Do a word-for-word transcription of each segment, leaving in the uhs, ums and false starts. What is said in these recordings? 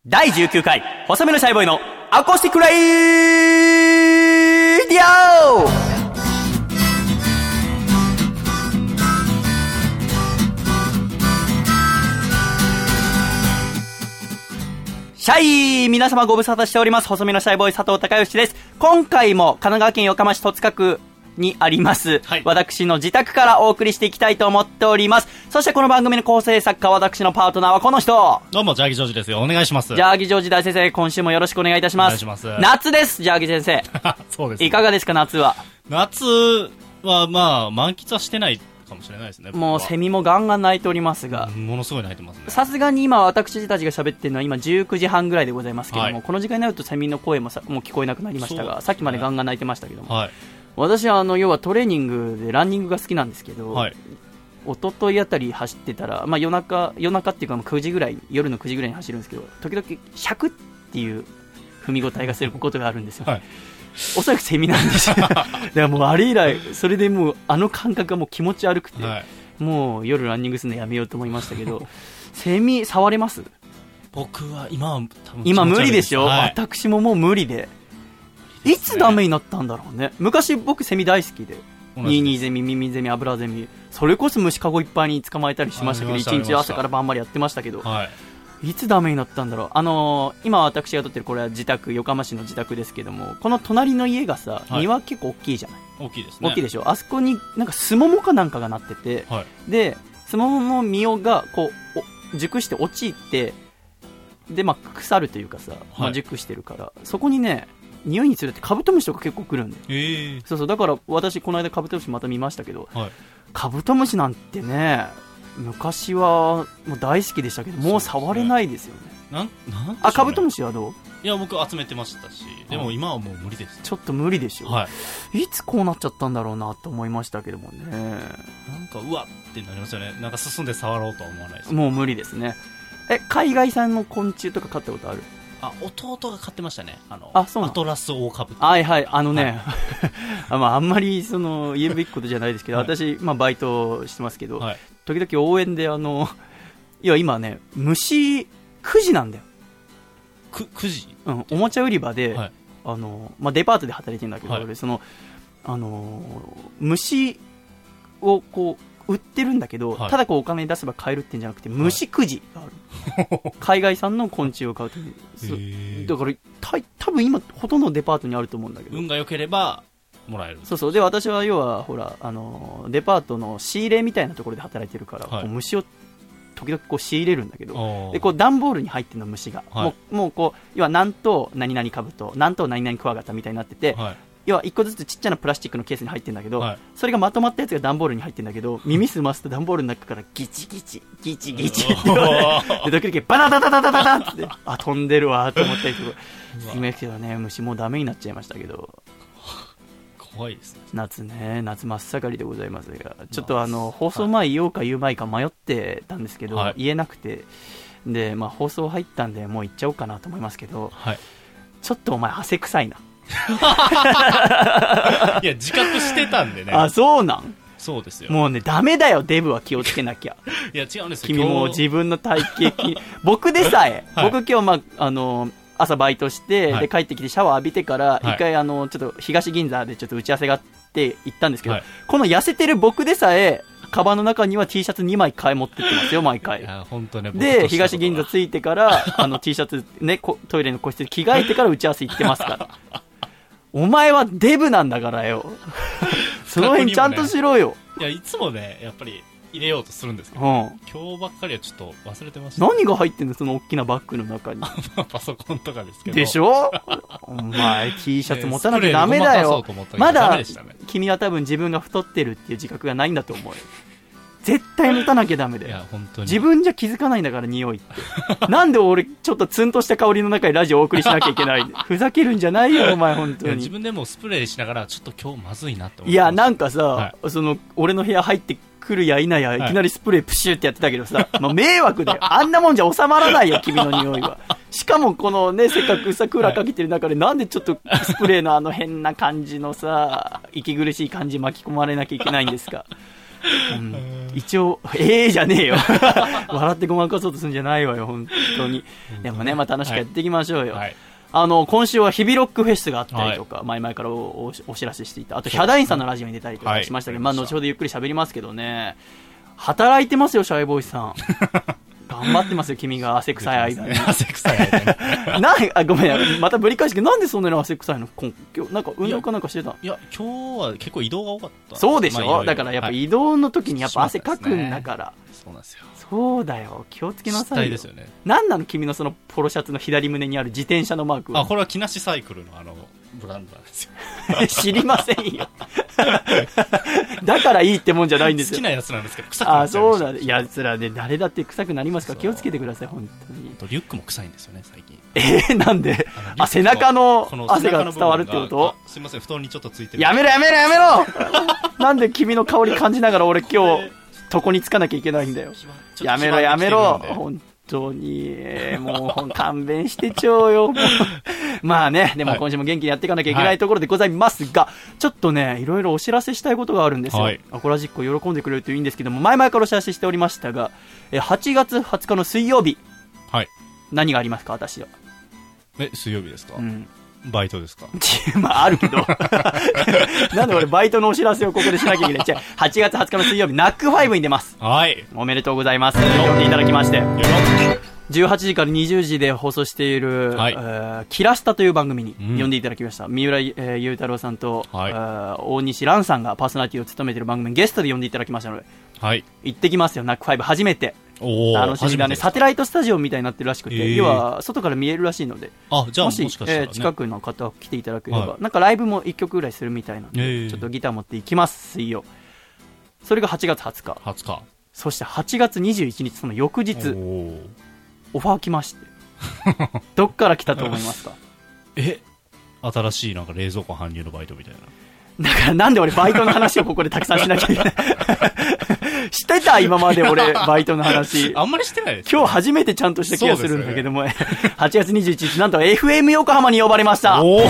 だいじゅうきゅうかい細身のシャイボーイのアコースティックライディオ。シャイ皆様ご無沙汰しております。細身のシャイボーイ佐藤孝義です。今回も神奈川県横浜市戸塚区にあります、はい、私の自宅からお送りしていきたいと思っております。そしてこの番組の構成作家、私のパートナーはこの人。 どうもジャーギジョージですよ。お願いします。 ジャーギジョージ大先生、今週もよろしくお願いいたします。 お願いします。 夏です、ジャーギ先生。 そうです、ね、 いかがですか夏は。 夏はまあ満喫はしてないかもしれないですね。 もうセミもガンガン鳴いておりますが、 ものすごい鳴いてますね。 さすがに今私たちが喋ってるのは今じゅうくじはんぐらいでございますけども、はい、この時間になるとセミの声もさもう聞こえなくなりましたが、ね、さっきまでガンガン鳴いてましたけども、はい、私はあの要はトレーニングでランニングが好きなんですけど、はい、一昨日あたり走ってたら、まあ、夜中夜中っていうかくじぐらい、夜のくじぐらいに走るんですけど、時々シャクっていう踏み応えがすることがあるんですよ、はい、おそらくセミなんですよだからもうあれ以来それでもうあの感覚がもう気持ち悪くて、はい、もう夜ランニングするのやめようと思いましたけどセミ触れます？ 僕は今は多分今無理でしょ、はい、私ももう無理で、いつダメになったんだろうね。昔僕セミ大好きで、ニーニーゼミ、ミミゼミ、アブラゼミ、それこそ虫かごいっぱいに捕まえたりしましたけど、一日朝から晩までやってましたけど、はい、いつダメになったんだろう。あのー、今私が撮ってるこれは自宅、横浜市の自宅ですけども、この隣の家がさ、はい、庭結構大きいじゃない。 大きいですね。 大きいでしょ。あそこになんかスモモかなんかがなってて、はい、でスモモの実がこう熟して落ちて、でまあ腐るというかさ、まあ、熟してるから、はい、そこにね匂いにつれてカブトムシとか結構来るんで、えー、そうそう、だから私この間カブトムシまた見ましたけど、はい、カブトムシなんてね昔はもう大好きでしたけど、もう触れないですよね。なんなんでしょうね。あ、カブトムシはどう？ いや僕集めてましたし、でも今はもう無理です。 ちょっと無理でしょ、はい、いつこうなっちゃったんだろうなと思いましたけどもね。 なんかうわってなりますよね。なんか進んで触ろうとは思わないです。 もう無理ですね。え、海外産の昆虫とか飼ったことある？ あ、弟が飼ってましたね。あのあ、そうなの。 アトラスオオカブト。 はいはい、あのね、はいあ、まあ、あんまりその言えるべきことじゃないですけど、はい、私、まあ、バイトしてますけど、はい、時々応援であのいや今ね虫くじなんだよ。 くくじ、 うん、おもちゃ売り場で、はい、あのまあ、デパートで働いてるんだけど、はい、俺そのあの虫をこう売ってるんだけど、はい、ただこうお金出せば買えるってんじゃなくて虫くじがある、はい、海外産の昆虫を買うというだからた多分今ほとんどのデパートにあると思うんだけど、 運が良ければもらえる。 そうそう。で私は要はほらあのデパートの仕入れみたいなところで働いてるから、はい、こう虫を時々こう仕入れるんだけど、でこう段ボールに入ってるの虫が、はい、もうもうこう要は何と何々カブト、何と何々クワガタみたいになってて、はい、要はいっこずつちっちゃなプラスチックのケースに入ってるんだけど、はい、それがまとまったやつが段ボールに入ってるんだけど、耳すますと段ボールの中からギチギチギチギチってで時々バタタタタタタタってあ飛んでるわと思ったりとかするけどね、虫もうダメになっちゃいましたけど。 怖いですね。 夏ね、夏真っ盛りでございますが、ちょっとあの放送前言おうか言う前か迷ってたんですけど、はい、言えなくて、で、まあ、放送入ったんでもう言っちゃおうかなと思いますけど、はい、ちょっとお前汗臭いな。 いや自覚してたんでね。 あ、そうなん。 そうですよ。 もうねダメだよ、デブは気をつけなきゃ。 いや違うんですよ。 君も自分の体型僕でさえ、はい、僕今日まああの朝バイトして、はい、で帰ってきてシャワー浴びてから一回、はい、あのちょっと東銀座でちょっと打ち合わせがあって行ったんですけど、はい、この痩せてる僕でさえカバンの中には T シャツにまい買い持ってってますよ毎回。いや本当ね。で東銀座着いてからあの T シャツねトイレの個室で着替えてから打ち合わせ行ってますからお前はデブなんだからよその辺ちゃんとしろよ。 いやいつもねやっぱり入れようとするんですけど、うん、今日ばっかりはちょっと忘れてました。 何が入ってんのその大きなバッグの中に。 パソコンとかですけど。 でしょお前 T シャツ持たなきゃダメだよ。まだ君は多分自分が太ってるっていう自覚がないんだと思うよ。絶対持たなきゃダメだよ。いや本当に自分じゃ気づかないんだから匂いってなんで俺ちょっとツンとした香りの中にラジオをお送りしなきゃいけないふざけるんじゃないよお前本当に。 自分でもスプレーしながらちょっと今日まずいなって思って。 いやなんかさ、はい、その俺の部屋入って来るや否やいきなりスプレープシューってやってたけどさ、はい、まあ、迷惑だよあんなもんじゃ収まらないよ君の匂いは。しかもこのねせっかくさクーラーかけてる中で、はい、なんでちょっとスプレーのあの変な感じのさ息苦しい感じ巻き込まれなきゃいけないんですか。うん一応ええー、じゃねえよ笑ってごまかそうとするんじゃないわよ本当に。でもね、まあ、楽しくやっていきましょうよ、はいはい、あの今週は日々ロックフェスがあったりとか、はい、前々から お, お, お知らせしていた。あとヒャダインさんのラジオに出たりとかしましたけど、はい、まあ、後ほどゆっくり喋りますけどね。働いてますよシャイボーイさん頑張ってますよ君が汗臭い間に汗臭い間になあごめんまたぶり返しけどなんでそんなに汗臭いの。今日なんか運動かなんかしてた。 いや今日は結構移動が多かった。 そうでしょ、まあ、だからやっぱ移動の時にやっぱ汗かくんだから、はい、 そうなんですよ。 そうだよ気をつけなさいよ。 ですよね。 なんなの君のそのポロシャツの左胸にある自転車のマークは。 あこれは木梨サイクルのあのブランドなんですよ知りませんよだからいいってもんじゃないんですよ。 好きなやつなんですけど臭くなっちゃいました。 あそうだやつらで誰だって臭くなりますから気をつけてください本当に。 リュックも臭いんですよね最近。 えー、なんであ背中の汗が伝わるってこと。 すいません布団にちょっとついてる。 やめろやめろやめろなんで君の香り感じながら俺今日床につかなきゃいけないんだよ。やめろやめろ本当にもう勘弁してちょうよまあねでも今週も元気にやっていかなきゃいけないところでございますが、はい、ちょっとねいろいろお知らせしたいことがあるんですよ、はい、アコラジックを喜んでくれるといいんですけども前々からお知らせしておりましたがはちがつはつかの水曜日、はい、何がありますか私は。 え水曜日ですか、 うんバイトですかまああるけどなんで俺バイトのお知らせをここでしなきゃいけない。じゃあはちがつはつかの水曜日ナックファイブに出ます。 はいおめでとうございます。呼んでいただきましてじゅうはちじからにじゅうじで放送している、はいえー、キラスタという番組に呼んでいただきました、うん、三浦、えー、雄太郎さんと、はいえー、大西蘭さんがパーソナリティを務めている番組にゲストで呼んでいただきましたので、はい、行ってきますよナックファイブ初めて。楽しみだね。サテライトスタジオみたいになってるらしくて、えー、要は外から見えるらしいので、 あじゃあもし、 もしかしたらね、 えー、近くの方来ていただければ、はい、なんかライブもいっきょくぐらいするみたいなので、えー、ちょっとギター持っていきます水曜。それがはちがつはつかはつかそしてはちがつにじゅういちにちその翌日オファー来ましてどっから来たと思いますかえ新しいなんか冷蔵庫搬入のバイトみたいな。 だからなんで俺バイトの話をここでたくさんしなきゃいけないしてた今まで俺バイトの話あんまりしてないです、ね、 今日初めてちゃんとした気がするんだけども、ね、はちがつにじゅういちにちなんと エフエム 横浜に呼ばれました。おい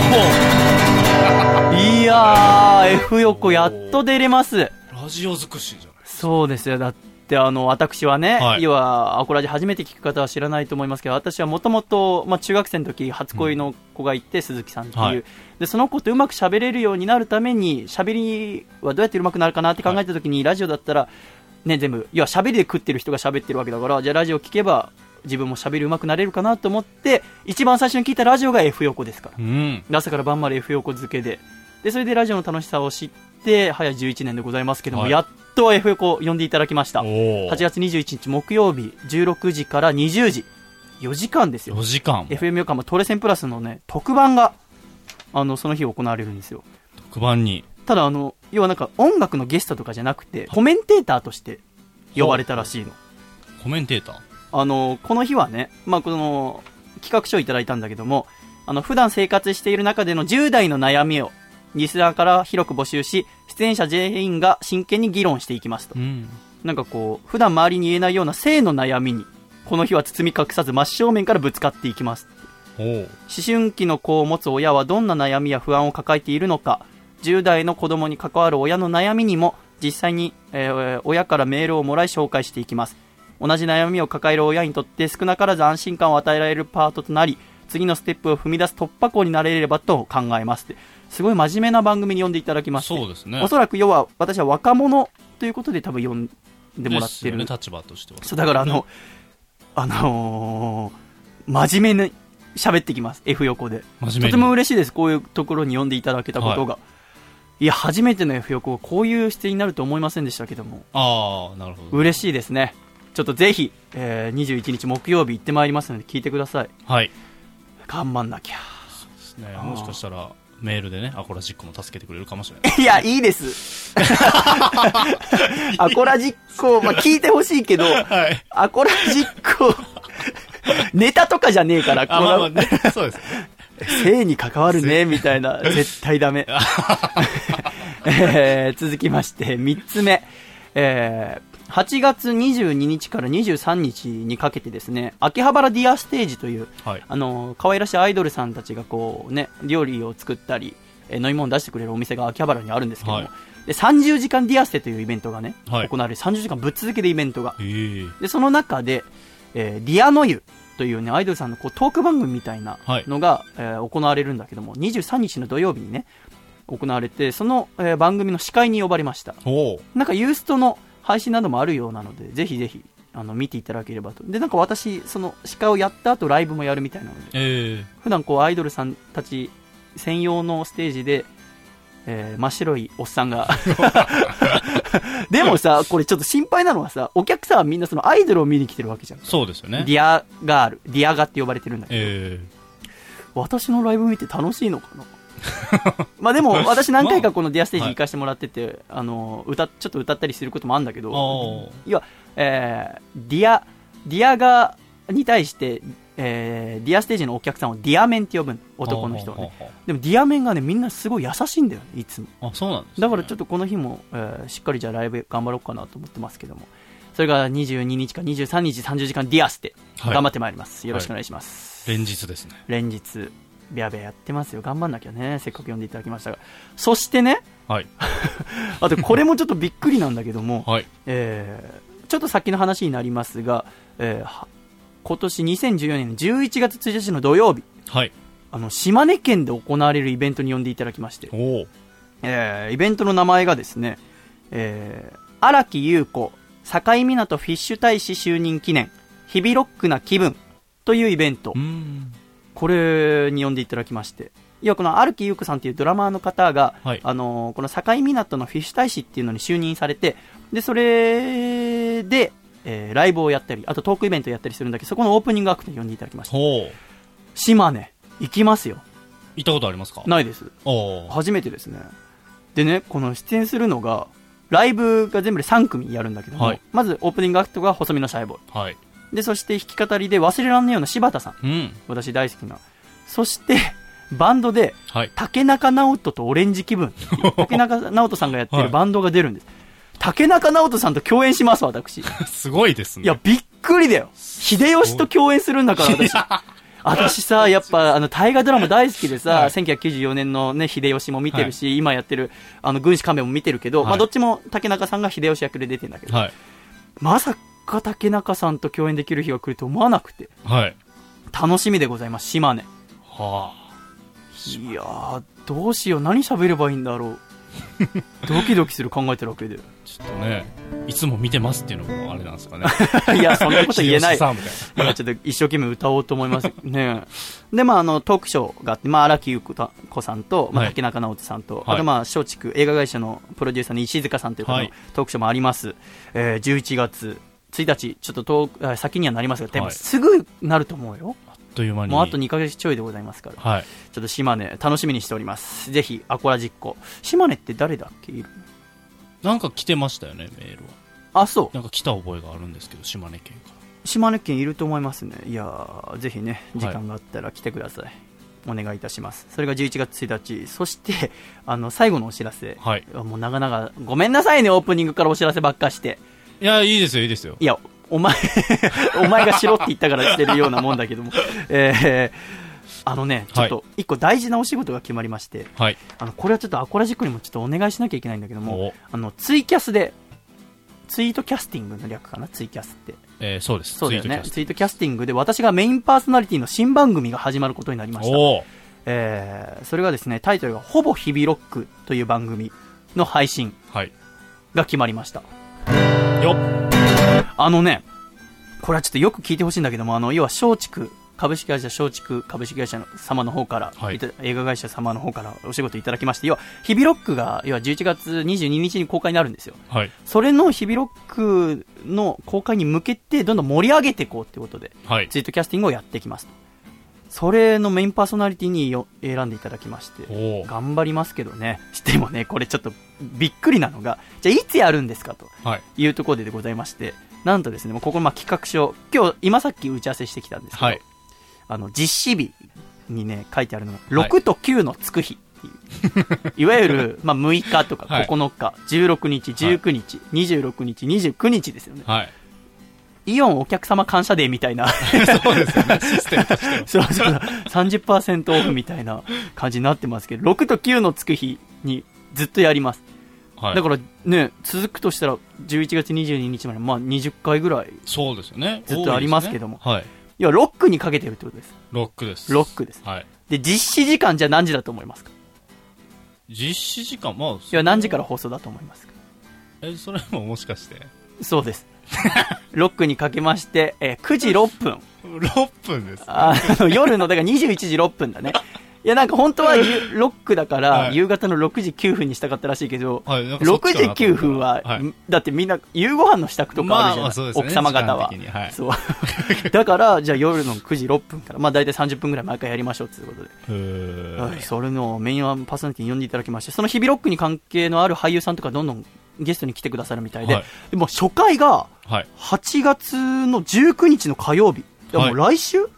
やー F 横やっと出れます。 ラジオ尽くしじゃないですか。 そうですよ。だってあの私はね、はい、要はアコラジ初めて聞く方は知らないと思いますけど私はもともと中学生の時初恋の子がいて、うん、鈴木さんっていう、はい、でその子とうまく喋れるようになるために喋りはどうやってうまくなるかなって考えた時に、はい、ラジオだったらね全部要は喋りで食ってる人が喋ってるわけだからじゃあラジオ聞けば自分も喋りうまくなれるかなと思って一番最初に聞いたラジオが F 横ですから、うん、朝から晩まで F 横漬けででそれでラジオの楽しさを知って早じゅういちねんでございますけども、はい、やっと F 横呼んでいただきました。はちがつにじゅういちにち木曜日じゅうろくじからにじゅうじよじかんですよ。 よじかんエフエム 横浜トレセンプラスのね特番があのその日行われるんですよ。 特番にただあの要はなんか音楽のゲストとかじゃなくてコメンテーターとして呼ばれたらしいの。 コメンテーターあのこの日はね、まあ、この企画書をいただいたんだけどもあの普段生活している中でのじゅう代の悩みをリスナーから広く募集し出演者全員が真剣に議論していきますと、うん、なんかこう普段周りに言えないような性の悩みにこの日は包み隠さず真正面からぶつかっていきます。思春期の子を持つ親はどんな悩みや不安を抱えているのかじゅう代の子供に関わる親の悩みにも実際に、えー、親からメールをもらい紹介していきます。同じ悩みを抱える親にとって少なからず安心感を与えられるパートとなり次のステップを踏み出す突破口になれればと考えます。すごい真面目な番組に呼んでいただきまして、 そうですね、 おそらく要は私は若者ということで多分呼んでもらってる、 ね、立場としてはそうだからあの、あのー、真面目に喋ってきます F 横で。とても嬉しいですこういうところに呼んでいただけたことが、はい、いや初めての F 横はこういう出演になると思いませんでしたけどもあーなるほど嬉しいですね。ちょっとぜひ、えー、にじゅういちにち木曜日行ってまいりますので聞いてください。 はい頑張んなきゃ。 そうですね、もしかしたらメールでねアコラジックも助けてくれるかもしれない。 いやいいですアコラジックを、まあ、聞いてほしいけど、はい、アコラジックをネタとかじゃねえからこの、まあまあね、そうですね性に関わるねみたいな絶対ダメ、えー、続きましてみっつめ、えーはちがつにじゅうににちからにじゅうさんにちにかけてですね秋葉原ディアステージという、はい、あの可愛らしいアイドルさんたちがこう、ね、料理を作ったり、えー、飲み物を出してくれるお店が秋葉原にあるんですけども、はい、 で、さんじゅうじかんディアステというイベントがね、 はい、 行われるさんじゅうじかんぶっ続けでイベントが。 えー、 で、その中で、えー、ディアノユというね、アイドルさんのこうトーク番組みたいなのが、はい、えー、行われるんだけども、にじゅうさんにちの土曜日にね、行われて、その、えー、番組の司会に呼ばれました。なんかユーストの配信などもあるようなので、ぜひぜひ、あの、見ていただければと。で、なんか私、その司会をやった後ライブもやるみたいなので、 えー、 普段こうアイドルさんたち専用のステージで、えー、真っ白いおっさんがでもさ、これちょっと心配なのはさ、お客さんはみんなそのアイドルを見に来てるわけじゃん。 そうですよね。 ディアガール、ディアガって呼ばれてるんだけど、 えー、私のライブ見て楽しいのかなまあでも私何回かこのディアステージ行かせてもらってて、まあはい、あの歌ちょっと歌ったりすることもあるんだけど、いや、えー、ディアディアガに対して、えー、ディアステージのお客さんをディアメンって呼ぶの、男の人はね。でもディアメンがね、みんなすごい優しいんだよね、いつも。 あ、そうなんですね。 だからちょっとこの日も、えー、しっかりじゃあライブ頑張ろうかなと思ってますけども、それがにじゅうににちかにじゅうさんにちさんじゅうじかんディアステ、はい、頑張ってまいります。よろしくお願いします。 はい、連日ですね。 連日ビャビャやってますよ。頑張んなきゃね、せっかく呼んでいただきましたが。そしてね、 はい、 あとこれもちょっとびっくりなんだけども、 はい、 えー、ちょっと先の話になりますが、えー、今年にせんじゅうよねんのじゅういちがつついたちの土曜日、 はい、 あの島根県で行われるイベントに呼んでいただきまして、 お、 えー、イベントの名前がですね、えー、荒木優子境港フィッシュ大使就任記念日々ロックな気分というイベント、 うーん、 これに呼んでいただきまして、いや、この荒木優子さんというドラマーの方が、 はい、 あのー、この境港のフィッシュ大使っていうのに就任されて、でそれで、えー、ライブをやったり、あとトークイベントをやったりするんだけど、そこのオープニングアクトに呼んでいただきました。 ほう、 島根行きますよ。 行ったことありますか？ ないです。 お、 初めてですね。でね、この出演するのがライブが全部でさんくみやるんだけども、はい、まずオープニングアクトが細身のシャイボーイ、 はい、 でそして弾き語りで忘れらんないような柴田さん、 うん、 私大好きな。そしてバンドで、はい、竹中直人とオレンジ気分竹中直人さんがやってるバンドが出るんです、はい、竹中直人さんと共演します私すごいですね。 いやびっくりだよ、秀吉と共演するんだから私私さ、やっぱあの大河ドラマ大好きでさ、はい、せんきゅうひゃくきゅうじゅうよねんの、ね、秀吉も見てるし、はい、今やってるあの軍師亀も見てるけど、はい、まあ、どっちも竹中さんが秀吉役で出てるんだけど、はい、まさか竹中さんと共演できる日が来ると思わなくて、はい、楽しみでございます。島根、はあ、いやーどうしよう、何喋ればいいんだろうドキドキする、考えてるわけで、 ちょっとね、いつも見てますっていうのもあれなんですかねいやそんなこと言えない今ちょっと一生懸命歌おうと思いますねで、まあ、あのトークショーがあって、まあ、荒木優子さんと、まあ、竹中直人さんと、はい、あとまあ松竹映画会社のプロデューサーの石塚さんという方のトークショーもあります、はい、えー、じゅういちがつついたち、ちょっと遠先にはなりますが、でもすぐなると思うよ、あっという間に、もうあとにかげつちょいでございますから、はい、ちょっと島根楽しみにしております。ぜひアコラジッコ。島根って誰だっけいる？ なんか来てましたよね、メールは。 あ、そう。 なんか来た覚えがあるんですけど、島根県から。 島根県いると思いますね。いやぜひね、時間があったら来てください、はい、お願いいたします。それがじゅういちがつついたち、そしてあの最後のお知らせ、はい、もう長々ごめんなさいね、オープニングからお知らせばっかして。 いや、いいですよいいですよ。 いやお前お前がしろって言ったからしてるようなもんだけどもえー、あのね、ちょっと一個大事なお仕事が決まりまして、はい、あのこれはちょっとアコラジックにもちょっとお願いしなきゃいけないんだけども、あのツイキャスで、ツイートキャスティングの略かな、ツイキャスって、えー、そうです、そうだよね、ツイートキャスティングで私がメインパーソナリティの新番組が始まることになりました。えー、それがですね、タイトルがほぼ日々ロックという番組の配信が決まりました、はい、よっ。あのね、これはちょっとよく聞いてほしいんだけども、あの要は松竹株式会社松竹株式会社様の方から、はい、映画会社様の方からお仕事いただきまして、要は日々ロックが要はじゅういちがつにじゅうににちに公開になるんですよ、はい、それの日々ロックの公開に向けてどんどん盛り上げていこうということで、はい、ツイートキャスティングをやっていきます。それのメインパーソナリティによ選んでいただきまして、頑張りますけどね。してもね、これちょっとびっくりなのが、じゃあいつやるんですかというところででございまして、なんとですね、もうここのまあ企画書、今日今さっき打ち合わせしてきたんですけど、はい、あの実施日にね書いてあるのがろくときゅうのつく日っていう、はい、いわゆるまあむいかとかここのか、はい、じゅうろくにち、じゅうくにち、はい、にじゅうろくにち、にじゅうくにちですよね。はい、イオンお客様感謝デーみたいなそうですよね、システムとしてはそうそう さんじゅっパーセント オフみたいな感じになってますけど、ろくときゅうのつく日にずっとやります。 はい、だからね続くとしたらじゅういちがつにじゅうににちまで、まあ、にじゅっかいぐらいそうですよねずっとありますけども、 ねはい、 いやロックにかけてるってことです。 ロックですロックです、 はい、 で実施時間じゃ何時だと思いますか？ 実施時間まあいや何時から放送だと思いますか？ えそれももしかしてそうですロックにかけまして、えー、くじろっぷんろっぷんです、ね、 あの夜のだからにじゅういちじろっぷんだねいやなんか本当はロックだから夕方のろくじきゅうふんにしたかったらしいけど、はい、ろくじきゅうふんは、はい、だってみんな夕ご飯の支度とかあるじゃない、まあまあそうですね、奥様方は、はい、そうだからじゃあ夜のくじろっぷんからまあ大体さんじゅっぷんぐらい毎回やりましょうということで、へ、はい、それのメインパーソナリティに呼んでいただきまして、その日々ロックに関係のある俳優さんとかどんどんゲストに来てくださるみたいで、はい、でも初回がはちがつのじゅうくにちの火曜日、でもう来週、はい、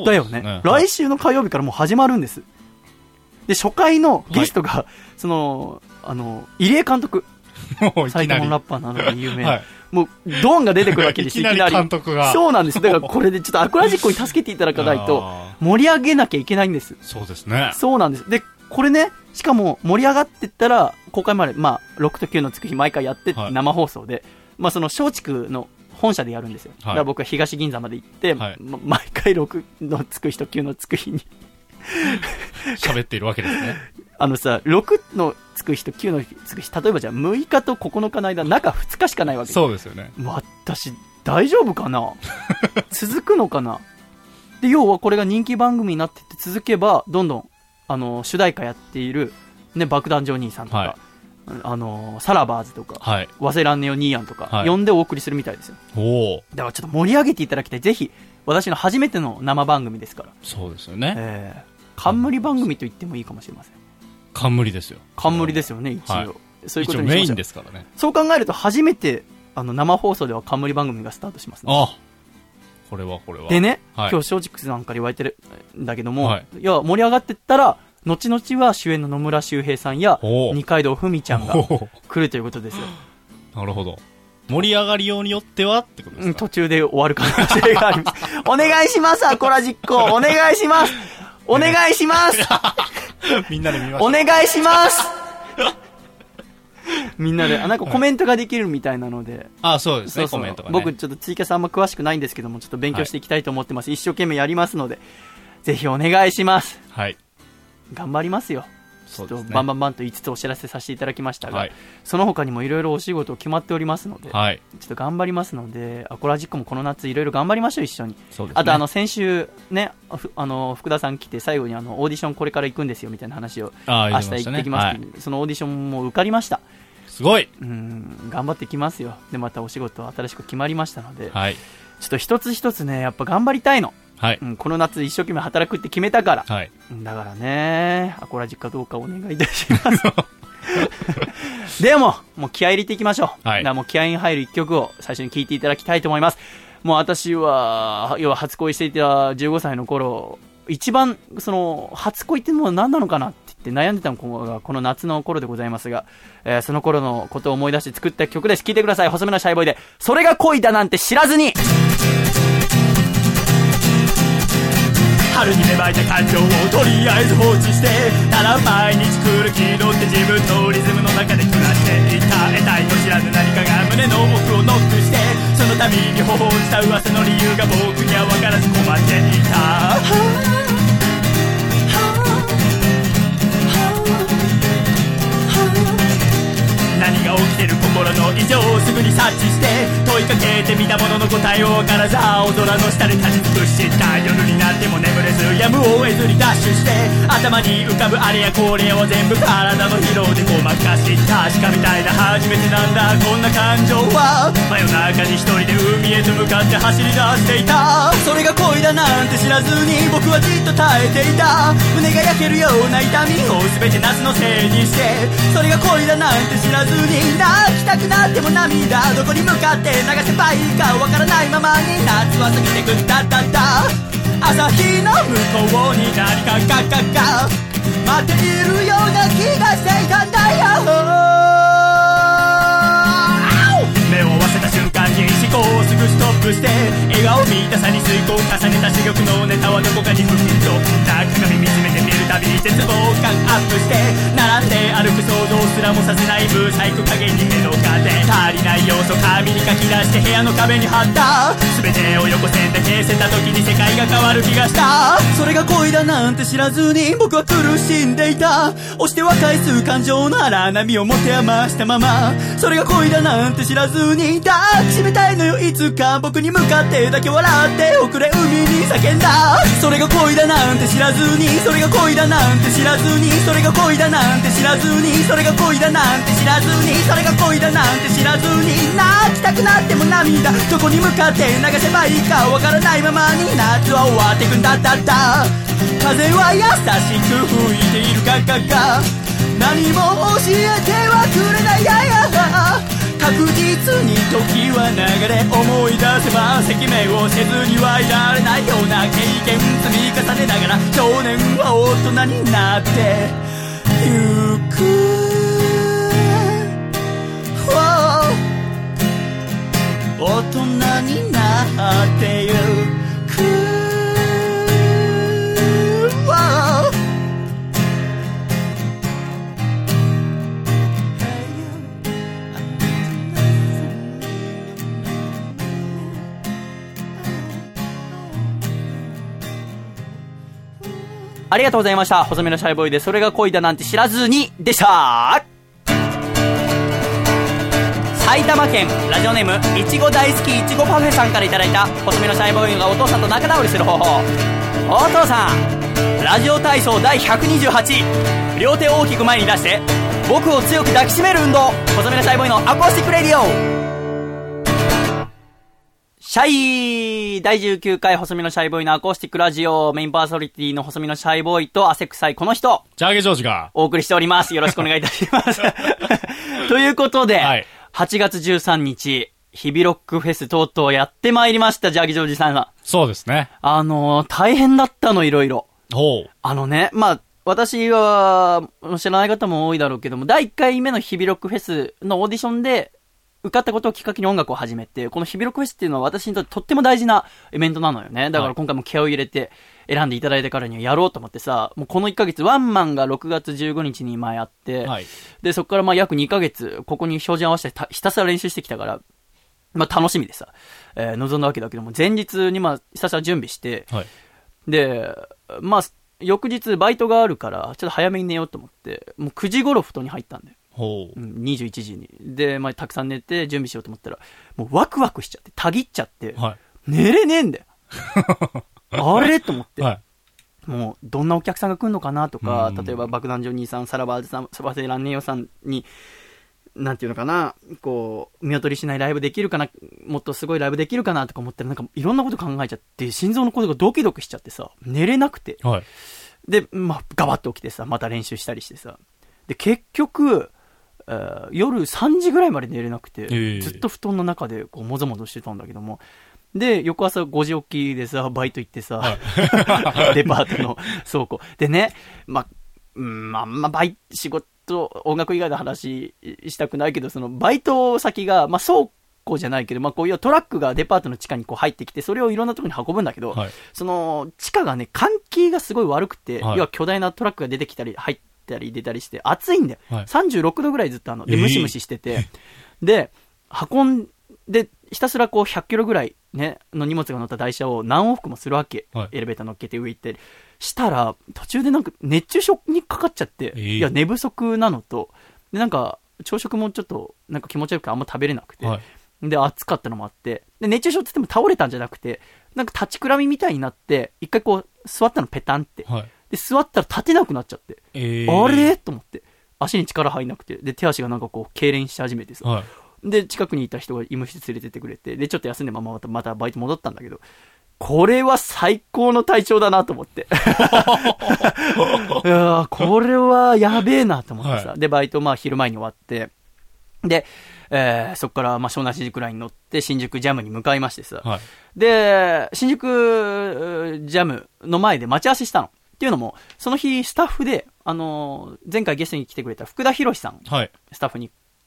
だよね、ね、来週の火曜日からもう始まるんです。で初回のゲストが、はい、そのあの入江監督埼玉のラッパーなので有名、はい、もうドンが出てくるわけです。いきなり監督がそうなんです。だからこれでちょっとアコラジックに助けていただかないと盛り上げなきゃいけないんです。 そうですね。 そうなんです。でこれね、しかも盛り上がってったら公開まで、まあ、ろくときゅうのつく日毎回やってって生放送で、はい、まあ、その松竹の本社でやるんですよ、はい、だから僕は東銀座まで行って、はい、ま、毎回ろくのつく日ときゅうのつく日に喋っているわけですね。 あのさ、ろくのつく日ときゅうのつく日、例えばじゃあむいかとここのかの間中ふつかしかないわけです。 そうですよね。 私大丈夫かな続くのかな。で要はこれが人気番組になってって続けばどんどんあの主題歌やっている、ね、爆弾ジョニーさんとか、はい、あのサラバーズとか、はい、ワセランネオニーヤンとか、はい、呼んでお送りするみたいですよ。おだからちょっと盛り上げていただきたい。ぜひ私の初めての生番組ですから。 そうですよね、 えー、冠番組と言ってもいいかもしれません。 冠ですよ。 冠ですよね一応、はい、そういうことにしましょう。 一応メインですからね。 そう考えると初めてあの生放送では冠番組がスタートしますね。 あこれはこれはでね、はい、今日松竹さんから言われてるんだけども、はい、いや盛り上がってったら後々は主演の野村周平さんや二階堂ふみちゃんが来るということですよ。 なるほど。盛り上がりようによってはってことですか。 途中で終わる可能性がありますお願いしますアコラジックお願いしますお願いしますみんなで見ましょう。 お願いしますみんなで、あ、なんかコメントができるみたいなので、 あ、そうですね、そうそう、コメントがね。 僕ちょっとツイキャスあんま詳しくないんですけども、ちょっと勉強していきたいと思ってます、はい、一生懸命やりますのでぜひお願いします。 はい、 頑張りますよ。ちょっとバンバンバンといつつお知らせさせていただきましたが、はい、その他にもいろいろお仕事決まっておりますので、はい、ちょっと頑張りますので、アコラジックもこの夏いろいろ頑張りましょう、一緒に。そうですね、あとあの先週ね、あの福田さん来て最後にあのオーディションこれから行くんですよみたいな話を明日行ってきますけど、ね、はい、そのオーディションも受かりました。 すごい。 うん、頑張ってきますよ。でまたお仕事新しく決まりましたので、 はい、 ちょっと一つ一つねやっぱ頑張りたいの。はい、うん、この夏一生懸命働くって決めたから、はい、だからねアコラジかどうかお願いいたしますでももう気合い入れていきましょう、はい、だからもう気合いに入る一曲を最初に聴いていただきたいと思います。もう私は要は初恋していたじゅうごさいの頃、一番その初恋ってもう何なのかなって言って悩んでたのがこの夏の頃でございますが、えー、その頃のことを思い出して作った曲です。聴いてください。細めのシャイボーイでそれが恋だなんて知らずに。春に芽生えた感情をとりあえず放置して、ただ毎日来る気取って自分のリズムの中で暮らしていた。得体と知らぬ何かが胸の奥をノックして、その度に頬をした噂の理由が僕には分からず困っていた。何が起きてる心の異常をすぐに察知して問いかけてみたものの答えを分からず青空の下で立ち尽くした夜になっても眠れずやむを得ずにダッシュして頭に浮かぶあれやこれを全部体の疲労でごまかした確かみたいな初めてなんだこんな感情は真夜中に一人で海へと向かって走り出していた。それが恋だなんて知らずに僕はじっと耐えていた。胸が焼けるような痛みを全て夏のせいにして、それが恋だなんて知らずに泣きたくなっても涙どこに向かって流せばいいかわからないままに夏は過ぎてくんだったんだ。朝日の向こうに何かががが待っているような気がしていたんだよ。目を合わせた瞬間に思考をすぐストップして笑顔見たさに遂行を重ねた珠玉のネタはどこかにふっと鏡見つめてみるたびに絶望感アップして並んで歩く想像すらもさせないブサイク加減に目の風足りない要素紙に書き出して部屋の壁に貼った全てを横線で消せた時に世界が変わる気がした。それが恋だなんて知らずに僕は苦しんでいた。押しては返す感情の荒波を持て余したまま、それが恋だなんて知らずに抱きしめたいのよいつか僕に向かってだけ笑って遅れ海に叫んだ。それが恋だなんて知らずに、それが恋だなんて知らずに、それが恋だなんて知らずに、それが恋だなんて知らずに、それが恋だなんて知らずに、泣きたくなっても涙どこに向かって流せばいいかわからないままに夏は終わってくんだったった。風は優しく吹いているかかか、何も教えてはくれないやや、確実に時は流れ思い出せば赤面をせずにはいられないような経験積み重ねながら少年は大人になってゆく。大人になってゆく。 ありがとうございました。細身のシャイボーイでそれが恋だなんて知らずにでした。埼玉県ラジオネームいちご大好きいちごパフェさんからいただいた細身のシャイボーイがお父さんと仲直りする方法。お父さん、ラジオ体操第ひゃくにじゅうはち、両手を大きく前に出して僕を強く抱きしめる運動。細身のシャイボーイのアコースティックレディオ。シャイだいじゅうきゅうかい細身のシャイボーイのアコースティックラジオ、メインパーソナリティの細身のシャイボーイと汗臭いこの人、 ジャーゲジョージがお送りしております。よろしくお願いいたしますということで、はい、はちがつじゅうさんにち日々ロックフェスとうとうやってまいりました。ジャーゲジョージさんは。 そうですね。 あのー、大変だったの、いろいろ。 ほう。 あのね、まあ私は知らない方も多いだろうけども、だいいっかいめの日々ロックフェスのオーディションで受かったことをきっかけに音楽を始めて、この日々ロックフェスっていうのは私にとってとっても大事なイベントなのよね。だから今回も気合を入れて選んでいただいたからにはやろうと思ってさ、もうこのいっかげつ、ワンマンがろくがつじゅうごにちに今やって、はい、で、そこからまあ約にかげつ、ここに照準合わせてひたすら練習してきたから、まあ楽しみでさ、えー、臨んだわけだけども、前日にまあひたすら準備して、はい、で、まあ翌日バイトがあるから、ちょっと早めに寝ようと思って、もうくじ頃布団に入ったんだよ。ほう、うん、にじゅういちじに。で、まあ、たくさん寝て準備しようと思ったら、もうワクワクしちゃって、たぎっちゃって、はい、寝れねえんだよ。あれと思って。はい、もう、どんなお客さんが来るのかなとか、例えば爆弾ジョニーさん、さらばさん、サバセランネヨさんに、なんていうのかな、こう、見劣りしないライブできるかな、もっとすごいライブできるかなとか思ったら、なんかいろんなこと考えちゃって、心臓のことがドキドキしちゃってさ、寝れなくて。はい、で、まあ、ガバッと起きてさ、また練習したりしてさ。で、結局、えー、夜さんじぐらいまで寝れなくて、えー、ずっと布団の中でこうもぞもぞしてたんだけども、で翌朝ごじ起きでさバイト行ってさ、はい、デパートの倉庫でね、まうんあんまバイ仕事音楽以外の話したくないけど、そのバイト先がまあ倉庫じゃないけど、まあこういうトラックがデパートの地下にこう入ってきて、それをいろんなところに運ぶんだけど、はい、その地下がね換気がすごい悪くて、はい、要は巨大なトラックが出てきたり入ってたり出たりして暑いんだよ、はい、さんじゅうろくどぐらいずっとあのでムシムシしてて、えー、で運んでひたすらこうひゃっキロぐらい、ね、の荷物が乗った台車を何往復もするわけ、はい、エレベーター乗っけて上行ってしたら途中でなんか熱中症にかかっちゃって、えー、いや寝不足なのとでなんか朝食もちょっとなんか気持ち悪くてあんま食べれなくて、はい、で暑かったのもあってで熱中症って言っても倒れたんじゃなくてなんか立ちくらみみたいになって一回こう座ったのペタンって、はい、で座ったら立てなくなっちゃって、えー、あれと思って足に力入んなくてで手足がなんかこう痙攣し始めてさ、はい、で近くにいた人が医務室連れてってくれてでちょっと休んでまままたまたバイト戻ったんだけどこれは最高の体調だなと思っていやこれはやべえなと思ってさ、はい、でバイトまあ昼前に終わってで、えー、そこからまあ湘南新宿ラインに乗って新宿ジャムに向かいましてさ、はい、で新宿ジャムの前で待ち合わせしたのっていうのもその日スタッフで、あのー、前回ゲストに来てくれた福田博さん、はい、スタッフに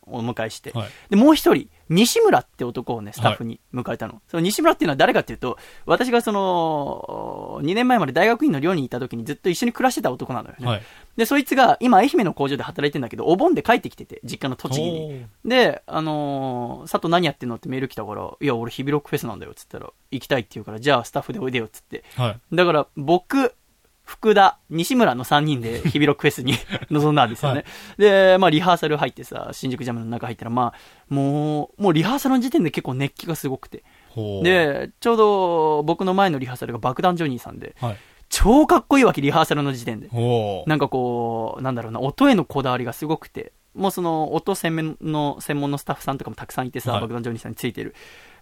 お迎えして、 はい、 で、もう一人、西村って男をね、スタッフに迎えたの。はい、その西村っていうのは誰かっていうと、私がその、にねんまえまで大学院の寮にいた時にずっと一緒に暮らしてた男なのよね。はい、で、そいつが今愛媛の工場で働いてんだけど、お盆で帰ってきてて、実家の栃木に。で、あのー、佐藤何やってんのってメール来たから、いや、俺ヒビロックフェスなんだよ、つったら、行きたいって言うから、じゃあスタッフでおいでよ、つって。はい、だから、僕、福田、西村のさんにんでヒビロックフェスに臨んだんですよね。はい、で、まあリハーサル入ってさ、新宿ジャムの中入ったら、まあ、もう、もうリハーサルの時点で結構熱気がすごくて。で、ちょうど僕の前のリハーサルが爆弾ジョニーさんで、はい、超かっこいいわけ、リハーサルの時点で。なんかこう、なんだろうな、音へのこだわりがすごくて、もうその音専門の、専門のスタッフさんとかもたくさんいてさ、はい、爆弾ジョニーさんについてる。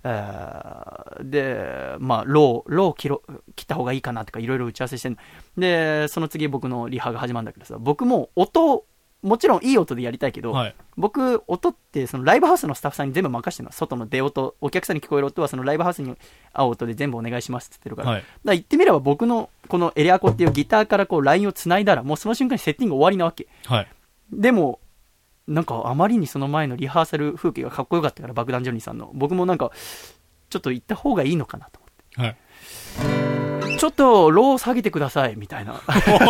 で、まあ、ロー、ロー切ろ、切った方がいいかなとかいろいろ打ち合わせしてんの。で、その次僕のリハが始まるんだけどさ、僕も音、もちろんいい音でやりたいけど、はい、僕、音ってそのライブハウスのスタッフさんに全部任せてるの。外の出音、お客さんに聞こえる音はそのライブハウスに合う音で全部お願いしますって言ってるから。はい、だから言ってみれば僕のこのエレアコっていうギターからこうラインを繋いだら、もうその瞬間にセッティング終わりなわけ。はい、でも、なんかあまりにその前のリハーサル風景がかっこよかったから、爆弾ジョニーさんの。僕もなんか、ちょっと行った方がいいのかなと思って。はい、ちょっとロー下げてくださいみたいな。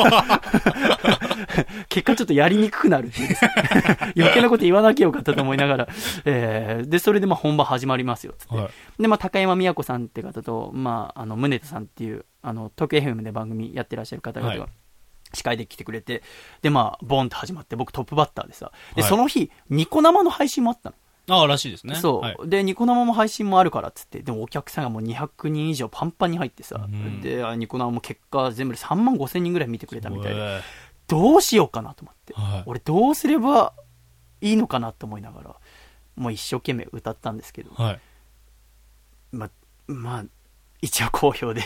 結果ちょっとやりにくくなるっていうです、ね、余計なこと言わなきゃよかったと思いながら、えー、でそれでまあ本番始まりますよつって、はい、でまあ高山美也子さんって方とまああの宗田さんっていうあの東京 エフエム で番組やってらっしゃる方々が、はい、司会で来てくれて、でまあボンと始まって僕トップバッターでさ、で、はい、その日ニコ生の配信もあったの。 ああ、らしいですね。 そう。はい、で、ニコ生も配信もあるからっつって、でもお客さんがもうにひゃくにん以上パンパンに入ってさ、うん、で、ニコ生も結果全部でさんまんごせんにんぐらい見てくれたみたいで、どうしようかなと思って、はい、俺どうすればいいのかなと思いながら、もう一生懸命歌ったんですけど、はい、ま、まあ、一応好評で。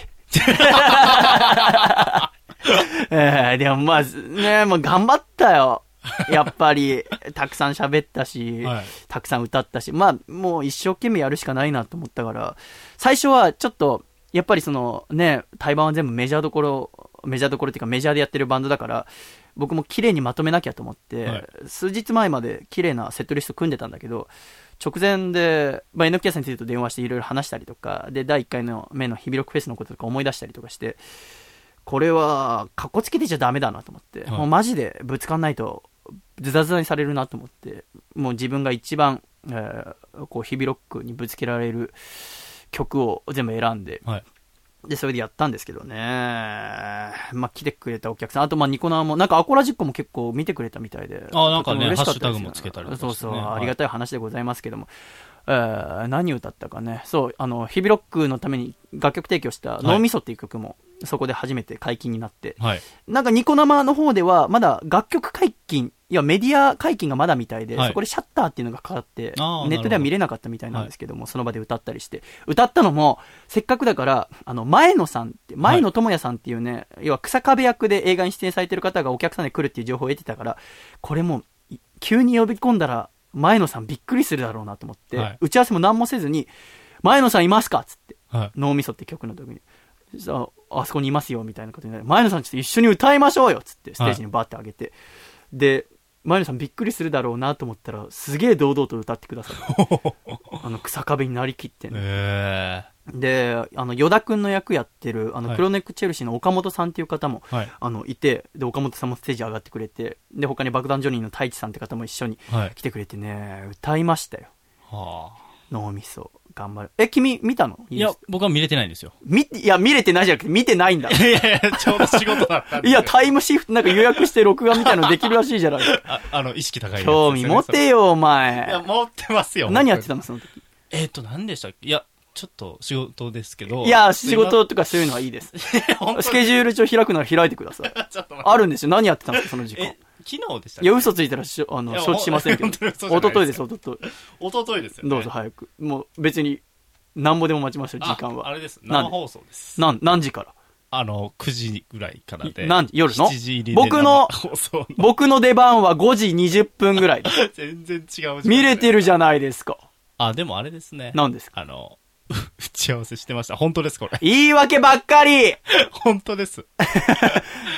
えー、でもまあ、ね、もう頑張ったよ。やっぱりたくさん喋ったし、はい、たくさん歌ったし、まあもう一生懸命やるしかないなと思ったから、最初はちょっとやっぱりそのね、対バンは全部メジャーどころメジャーどころっていうかメジャーでやってるバンドだから、僕も綺麗にまとめなきゃと思って、はい、数日前まで綺麗なセットリスト組んでたんだけど、直前で、まあ、エヌケー 先生と電話していろいろ話したりとかで、だいいっかいの目のヒビロックフェスのこととか思い出したりとかして、これはカッコつけてちゃダメだなと思って、はい、もうマジでぶつかんないとズタズタにされるなと思って、もう自分が一番、えー、こうヒビロックにぶつけられる曲を全部選んで、はい、でそれでやったんですけどね、まあ来てくれたお客さん、あとまあニコ生もなんかアコラジックも結構見てくれたみたいで、 あなんかねハッシュタグもつけたりとかして、ね、 そうそう、はい、ありがたい話でございますけども、えー、何歌ったかね、そうあのヒビロックのために楽曲提供した脳みそっていう曲も、はい、そこで初めて解禁になって、はい、なんかニコ生の方ではまだ楽曲解禁、いやメディア解禁がまだみたいで、はい、そこでシャッターっていうのがかかってネットでは見れなかったみたいなんですけども、はい、その場で歌ったりして、歌ったのもせっかくだからあの前野さんって前野智也さんっていうね、はい、要は草壁役で映画に出演されてる方がお客さんで来るっていう情報を得てたから、これも急に呼び込んだら前野さんびっくりするだろうなと思って、はい、打ち合わせも何もせずに前野さんいますかっつって、はい、脳みそって曲の時にあ, あそこにいますよみたいなことになる、前野さんちょっと一緒に歌いましょうよっつってステージにバーって上げて、はい、で前野さんびっくりするだろうなと思ったらすげえ堂々と歌ってくださるあの草壁になりきってね、えー、であの与田くんの役やってるあのクロネックチェルシーの岡本さんっていう方も、はい、あのいて、で岡本さんもステージ上がってくれて、で他に爆弾ジョニーの太一さんって方も一緒に来てくれてね、はい、歌いましたよ、はあ、脳みそ頑張る。え、君見たの？ いや、僕は見れてないんですよ。 み、いや、見れてないじゃなくて見てないんだ。 いやいや、ちょうど仕事だったんで。 いや、タイムシフトなんか予約して録画みたいなのできるらしいじゃないですか。 あ、あの、意識高いやつ、 興味持てよ、お前。 いや、持ってますよ。 何やってたの、その時。 えっと、何でしたっけ？いや、ちょっと仕事ですけど。 いや、仕事とかそういうのはいいです。スケジュール帳開くなら開いてください。ちょっと待って。あるんですよ。何やってたんですか、その時間。 昨日でしたっけ？ いや、嘘ついたらし、あの、承知しませんけど。おとといです、おととい。 おとといですよね。 どうぞ早く。もう別に、なんぼでも待ちましょう、時間は。 あれです。生放送です。 なん、何時から？ あの、くじぐらいからで。 何時？夜の？ しちじ入りで僕の、僕の出番はごじにじゅっぷんぐらい。 全然違う。 見れてるじゃないですか。 あ、でもあれですね。 何ですか？ あの、打ち合わせしてました。本当です、これ。 言い訳ばっかり本当です。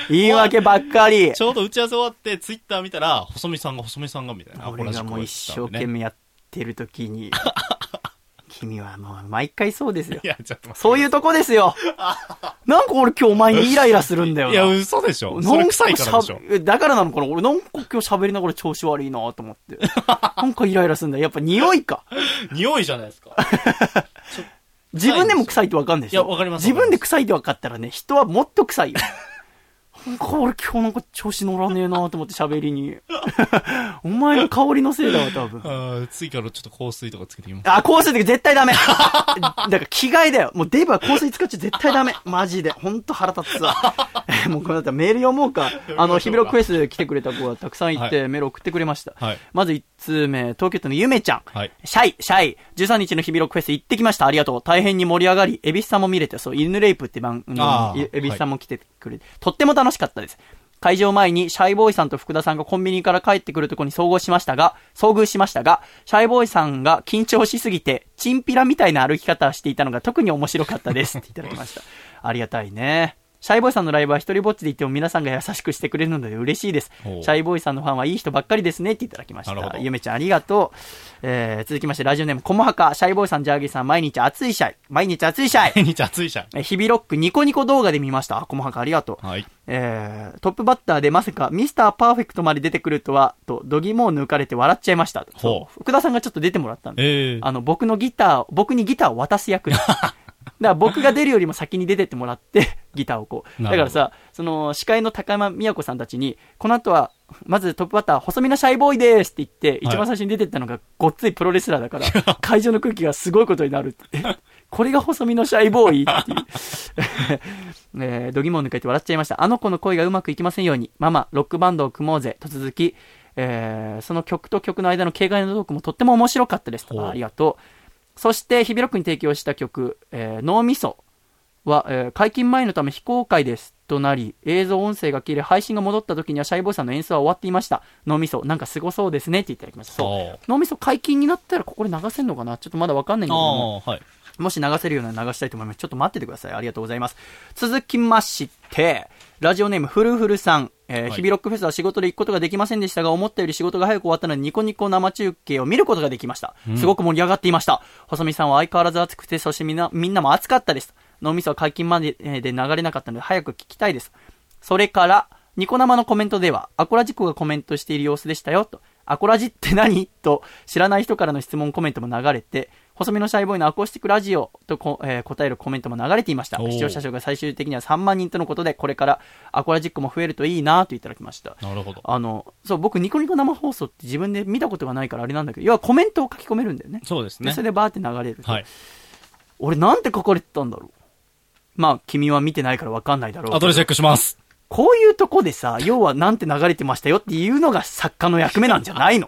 言い訳ばっかり。 ちょうど打ち合わせ終わって、ツイッター見たら、細見さんが細見さんがみたいな。 俺がもう一生懸命やってる時に、君はもう毎回そうですよ。いや、ちょっと待って。そういうとこですよ。なんか俺今日お前にイライラするんだよな。 いや、嘘でしょ。それ臭いからでしょ。 だからなのかな。俺なんか今日喋りながら調子悪いなと思って。なんかイライラするんだよ。やっぱ匂いか。 匂いじゃないですか。 自分でも臭いってわかんないでしょ。 いや、わかります。 自分で臭いってわかったらね、人はもっと臭いよ。なんか俺今日なんか調子乗らねえなと思って喋りに。お前の香りのせいだわ、多分。 ああ、次からちょっと香水とかつけてきます。 あ、香水とか絶対ダメ。だから着替えだよ。もうデブは香水使っちゃ絶対ダメ。マジで。ほんと腹立つわ。もうこれだったらメール読もうか。あの、ヒビロックフェス来てくれた子がたくさんいて、はい、メール送ってくれました。はい、まずいちつうめ、東京都のゆめちゃん。はい、シャイ、シャイ。じゅうさんにちのヒビロックフェス行ってきました。ありがとう。大変に盛り上がり、エビスさんも見れて、そう、犬レイプって番組、エビスさんも来てくれて、はい、とっても楽しかったです。会場前にシャイボーイさんと福田さんがコンビニから帰ってくるところに遭遇しましたが、遭遇しましたが、シャイボーイさんが緊張しすぎて、チンピラみたいな歩き方をしていたのが特に面白かったです。っていただきました。ありがたいね。シャイボーイさんのライブは一人ぼっちで行っても皆さんが優しくしてくれるので嬉しいです。シャイボーイさんのファンはいい人ばっかりですねっていただきました。ゆめちゃんありがとう。えー、続きましてラジオネームコモハカ、シャイボーイさん、ジャーギーさん、毎日熱いシャイ。毎日熱いシャイ。 毎日熱いシャイ。 えー、日々ロックニコニコ動画で見ました。コモハカありがとう。はい。えー、トップバッターでまさかミスターパーフェクトまで出てくるとは、と、度肝を抜かれて笑っちゃいました。そう。福田さんがちょっと出てもらったんで。えー、あの、僕のギター、僕にギターを渡す役で。だから僕が出るよりも先に出てってもらって、ギターをこう。だからさ、その、司会の高山美也子さんたちに、この後は、まずトップバッター、細身のシャイボーイですって言って、一番最初に出てったのが、ごっついプロレスラーだから、会場の空気がすごいことになるって。これが細身のシャイボーイっていう。えー、度肝を抜かれて笑っちゃいました。あの子の恋がうまくいきませんように、ママ、ロックバンドを組もうぜ、と続き、えー、その曲と曲の間の軽快なトークもとっても面白かったです。ありがとう。そして、ヒビロックに提供した曲、えー、脳みそは、えー、解禁前のため非公開ですとなり、映像音声が切れ、配信が戻った時にはシャイボーイさんの演奏は終わっていました。脳みそ、なんかすごそうですねっていただきました。そう。脳みそ解禁になったらここで流せるのかなちょっとまだわかんないんだけども、はい、もし流せるようなら流したいと思います。ちょっと待っててください。ありがとうございます。続きまして、ラジオネームフルフルさん。えーはい、ヒビロックフェスは仕事で行くことができませんでしたが、思ったより仕事が早く終わったのでニコニコ生中継を見ることができました。うん、すごく盛り上がっていました。細見さんは相変わらず熱くて、そしてみんな、みんなも熱かったです。脳みそは解禁までで流れなかったので早く聞きたいです。それから、ニコ生のコメントでは、アコラジコがコメントしている様子でしたよ、と。アコラジって何と、知らない人からの質問コメントも流れて、細身のシャイボーイのアコースティックラジオとこ、えー、答えるコメントも流れていました。視聴者数が最終的にはさんまんにんとのことで、これからアコラジックも増えるといいなといただきました。 なるほど。 あの、そう、僕ニコニコ生放送って自分で見たことがないからあれなんだけど、要はコメントを書き込めるんだよね。 そうですね。 でそれでバーって流れる。はい。俺なんて書かれてたんだろう。まあ、君は見てないから分かんないだろう。 後でチェックします。 こういうとこでさ、要はなんて流れてましたよっていうのが作家の役目なんじゃないの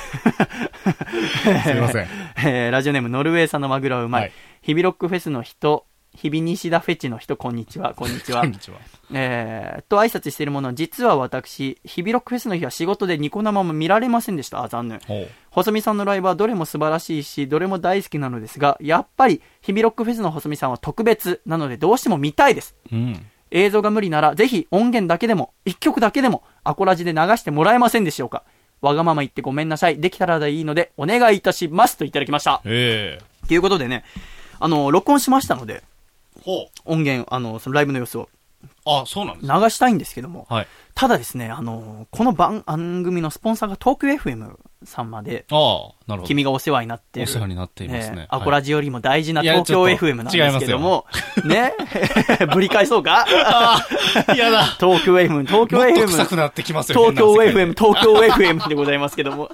すいません。 えー、ラジオネームノルウェー産のマグロはうまい。はい、ヒビロックフェスの人、日比西田フェチの人、こんにちは、こんにちは。 こんにちは。 えー、と挨拶しているものは、実は私、ヒビロックフェスの日は仕事でニコ生も見られませんでした。あ、残念。細見さんのライブはどれも素晴らしいし、どれも大好きなのですが、やっぱり、ヒビロックフェスの細見さんは特別なので、どうしても見たいです。うん。映像が無理なら、ぜひ音源だけでも、一曲だけでも、アコラジで流してもらえませんでしょうか。わがまま言ってごめんなさい。できたらでいいので、お願いいたします。といただきました。 ええー。 ということでね、あの、録音しましたので、ほう。音源、あの、そのライブの様子を。 あ、そうなんですか。流したいんですけども。 はい。 ただですね、あの、この番、番組のスポンサーが東京 エフエム さんまで。 ああ、なるほど。 君がお世話になっている。 お世話になっていますね。 えー、アコラジよりも大事な東京 エフエム なんですけども。ねぶり返そうかああ、やだ。 東京 エフエム、東京 エフエム。もっと臭くなってきますよ。 東京 エフエム、東京 エフエム でございますけども。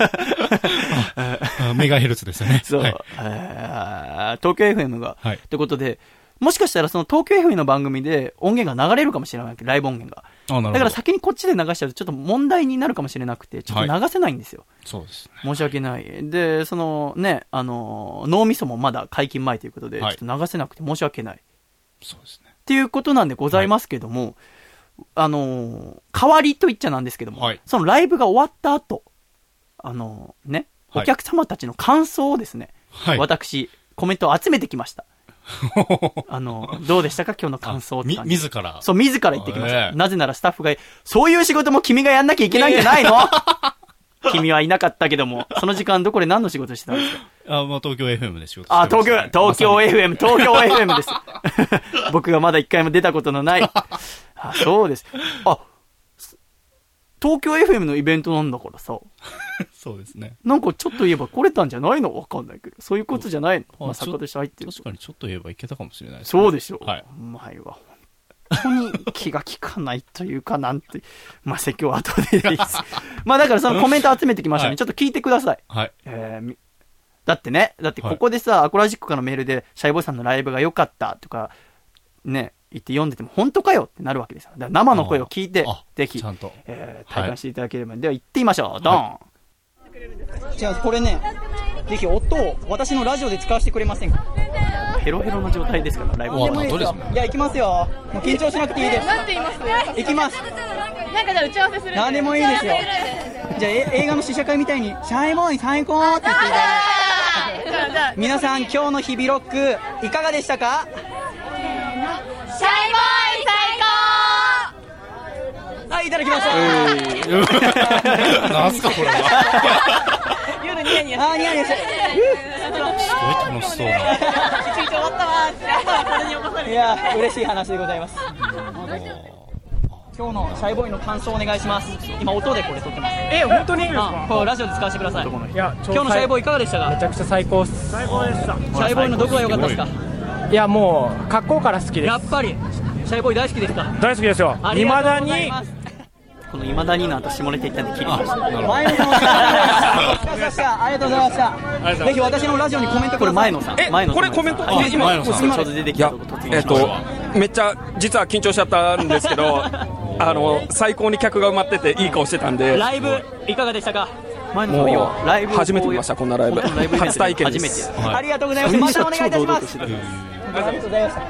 メガヘルツですよね。 そう。はい、えー、東京 エフエム が。はい。ということで、もしかしたらその東京 エフエム の番組で音源が流れるかもしれないけど、ライブ音源が。あ、なるほど。だから先にこっちで流しちゃうとちょっと問題になるかもしれなくて、ちょっと流せないんですよ。 はい、そうです、ね。 申し訳ない。で、そのね、あの、脳みそもまだ解禁前ということで、ちょっと流せなくて申し訳ない。 そうですね。 っていうことなんでございますけども、はい、あの、代わりと言っちゃなんですけども、はい、そのライブが終わった後、あの、ね、お客様たちの感想をですね、はい、私、コメントを集めてきました。 あの、どうでしたか今日の感想って感じ。み、自ら。 そう、自ら言ってきました。えー、なぜならスタッフが、そういう仕事も君がやんなきゃいけないんじゃないの、えー、君はいなかったけども、その時間どこで何の仕事してたんですか？ あ、まあ、東京 エフエム で仕事してました、ね。 あ、東京、東京 エフエム、東京 エフエム です。僕がまだ一回も出たことのない。あ、そうです。あ、東京 エフエム のイベントなんだからさ。 そうですね。 なんかちょっと言えば来れたんじゃないの？わかんないけど。そういうことじゃないの？まあ、作家として入ってる。 確かにちょっと言えばいけたかもしれないです、 ね。そうでしょう。 はい。 お前は本当に気が利かないというかなんて。まあ、説教は後でいいです。まあ、だからそのコメント集めてきましたね。はい、ちょっと聞いてください。 はい。 えー、だってね、だってここでさ、はい、アコラジックからのメールで、シャイボーイさんのライブが良かったとか、ね、言って読んでても本当かよってなるわけですよ。だから生の声を聞いて、ぜひ、えー、体感していただければ、はい、では行ってみましょう。ドン、はい、じゃあこれね、ぜひ音を私のラジオで使わせてくれませんか？ヘロヘロの状態ですからライブでもいいですよ。いや、行きますよ。もう緊張しなくていいです。 なんて言います？ 行きます。 なんかじゃあ打ち合わせする。 何でもいいですよ。じゃあ映画の試写会みたいにシャイボーイ最高って言っていただいて、皆さん今日の日々ロックいかがでしたか？ シャイボーイ最高。 はい、いただきました。 なんすかこれは。 夜ニヤニヤあーニヤニヤして。 すごい楽しそうな。 一日終わったわーってこれに起こされて。 いや嬉しい話でございます。今日のシャイボーイの感想をお願いします。今音でこれ撮ってます。 え、本当にいいですか？ これラジオで使わせてください。 いや、 今日のシャイボーイいかがでしたか？ めちゃくちゃ最高っす。 最高でした。シャイボーイのどこが良かったですか？ いや、もう格好から好きです。 やっぱりシャイボーイ大好きですか？ 大好きですよ。未だにこの未だになんと下ネタ言ったんで切りました。前野さんありがとうございました。ぜひ私のラジオにコメント。これ前野さん。 え、これコメント。 今今ちょうど出てきたとこ突えっとめっちゃ実は緊張しちゃったんですけど、あの最高に客が埋まってていい顔してたんで。 ライブいかがでしたか？ もうライブ初めて見ました。こんなライブ初体験です。 ありがとうございます。またお願いいたします。ありがとうございました。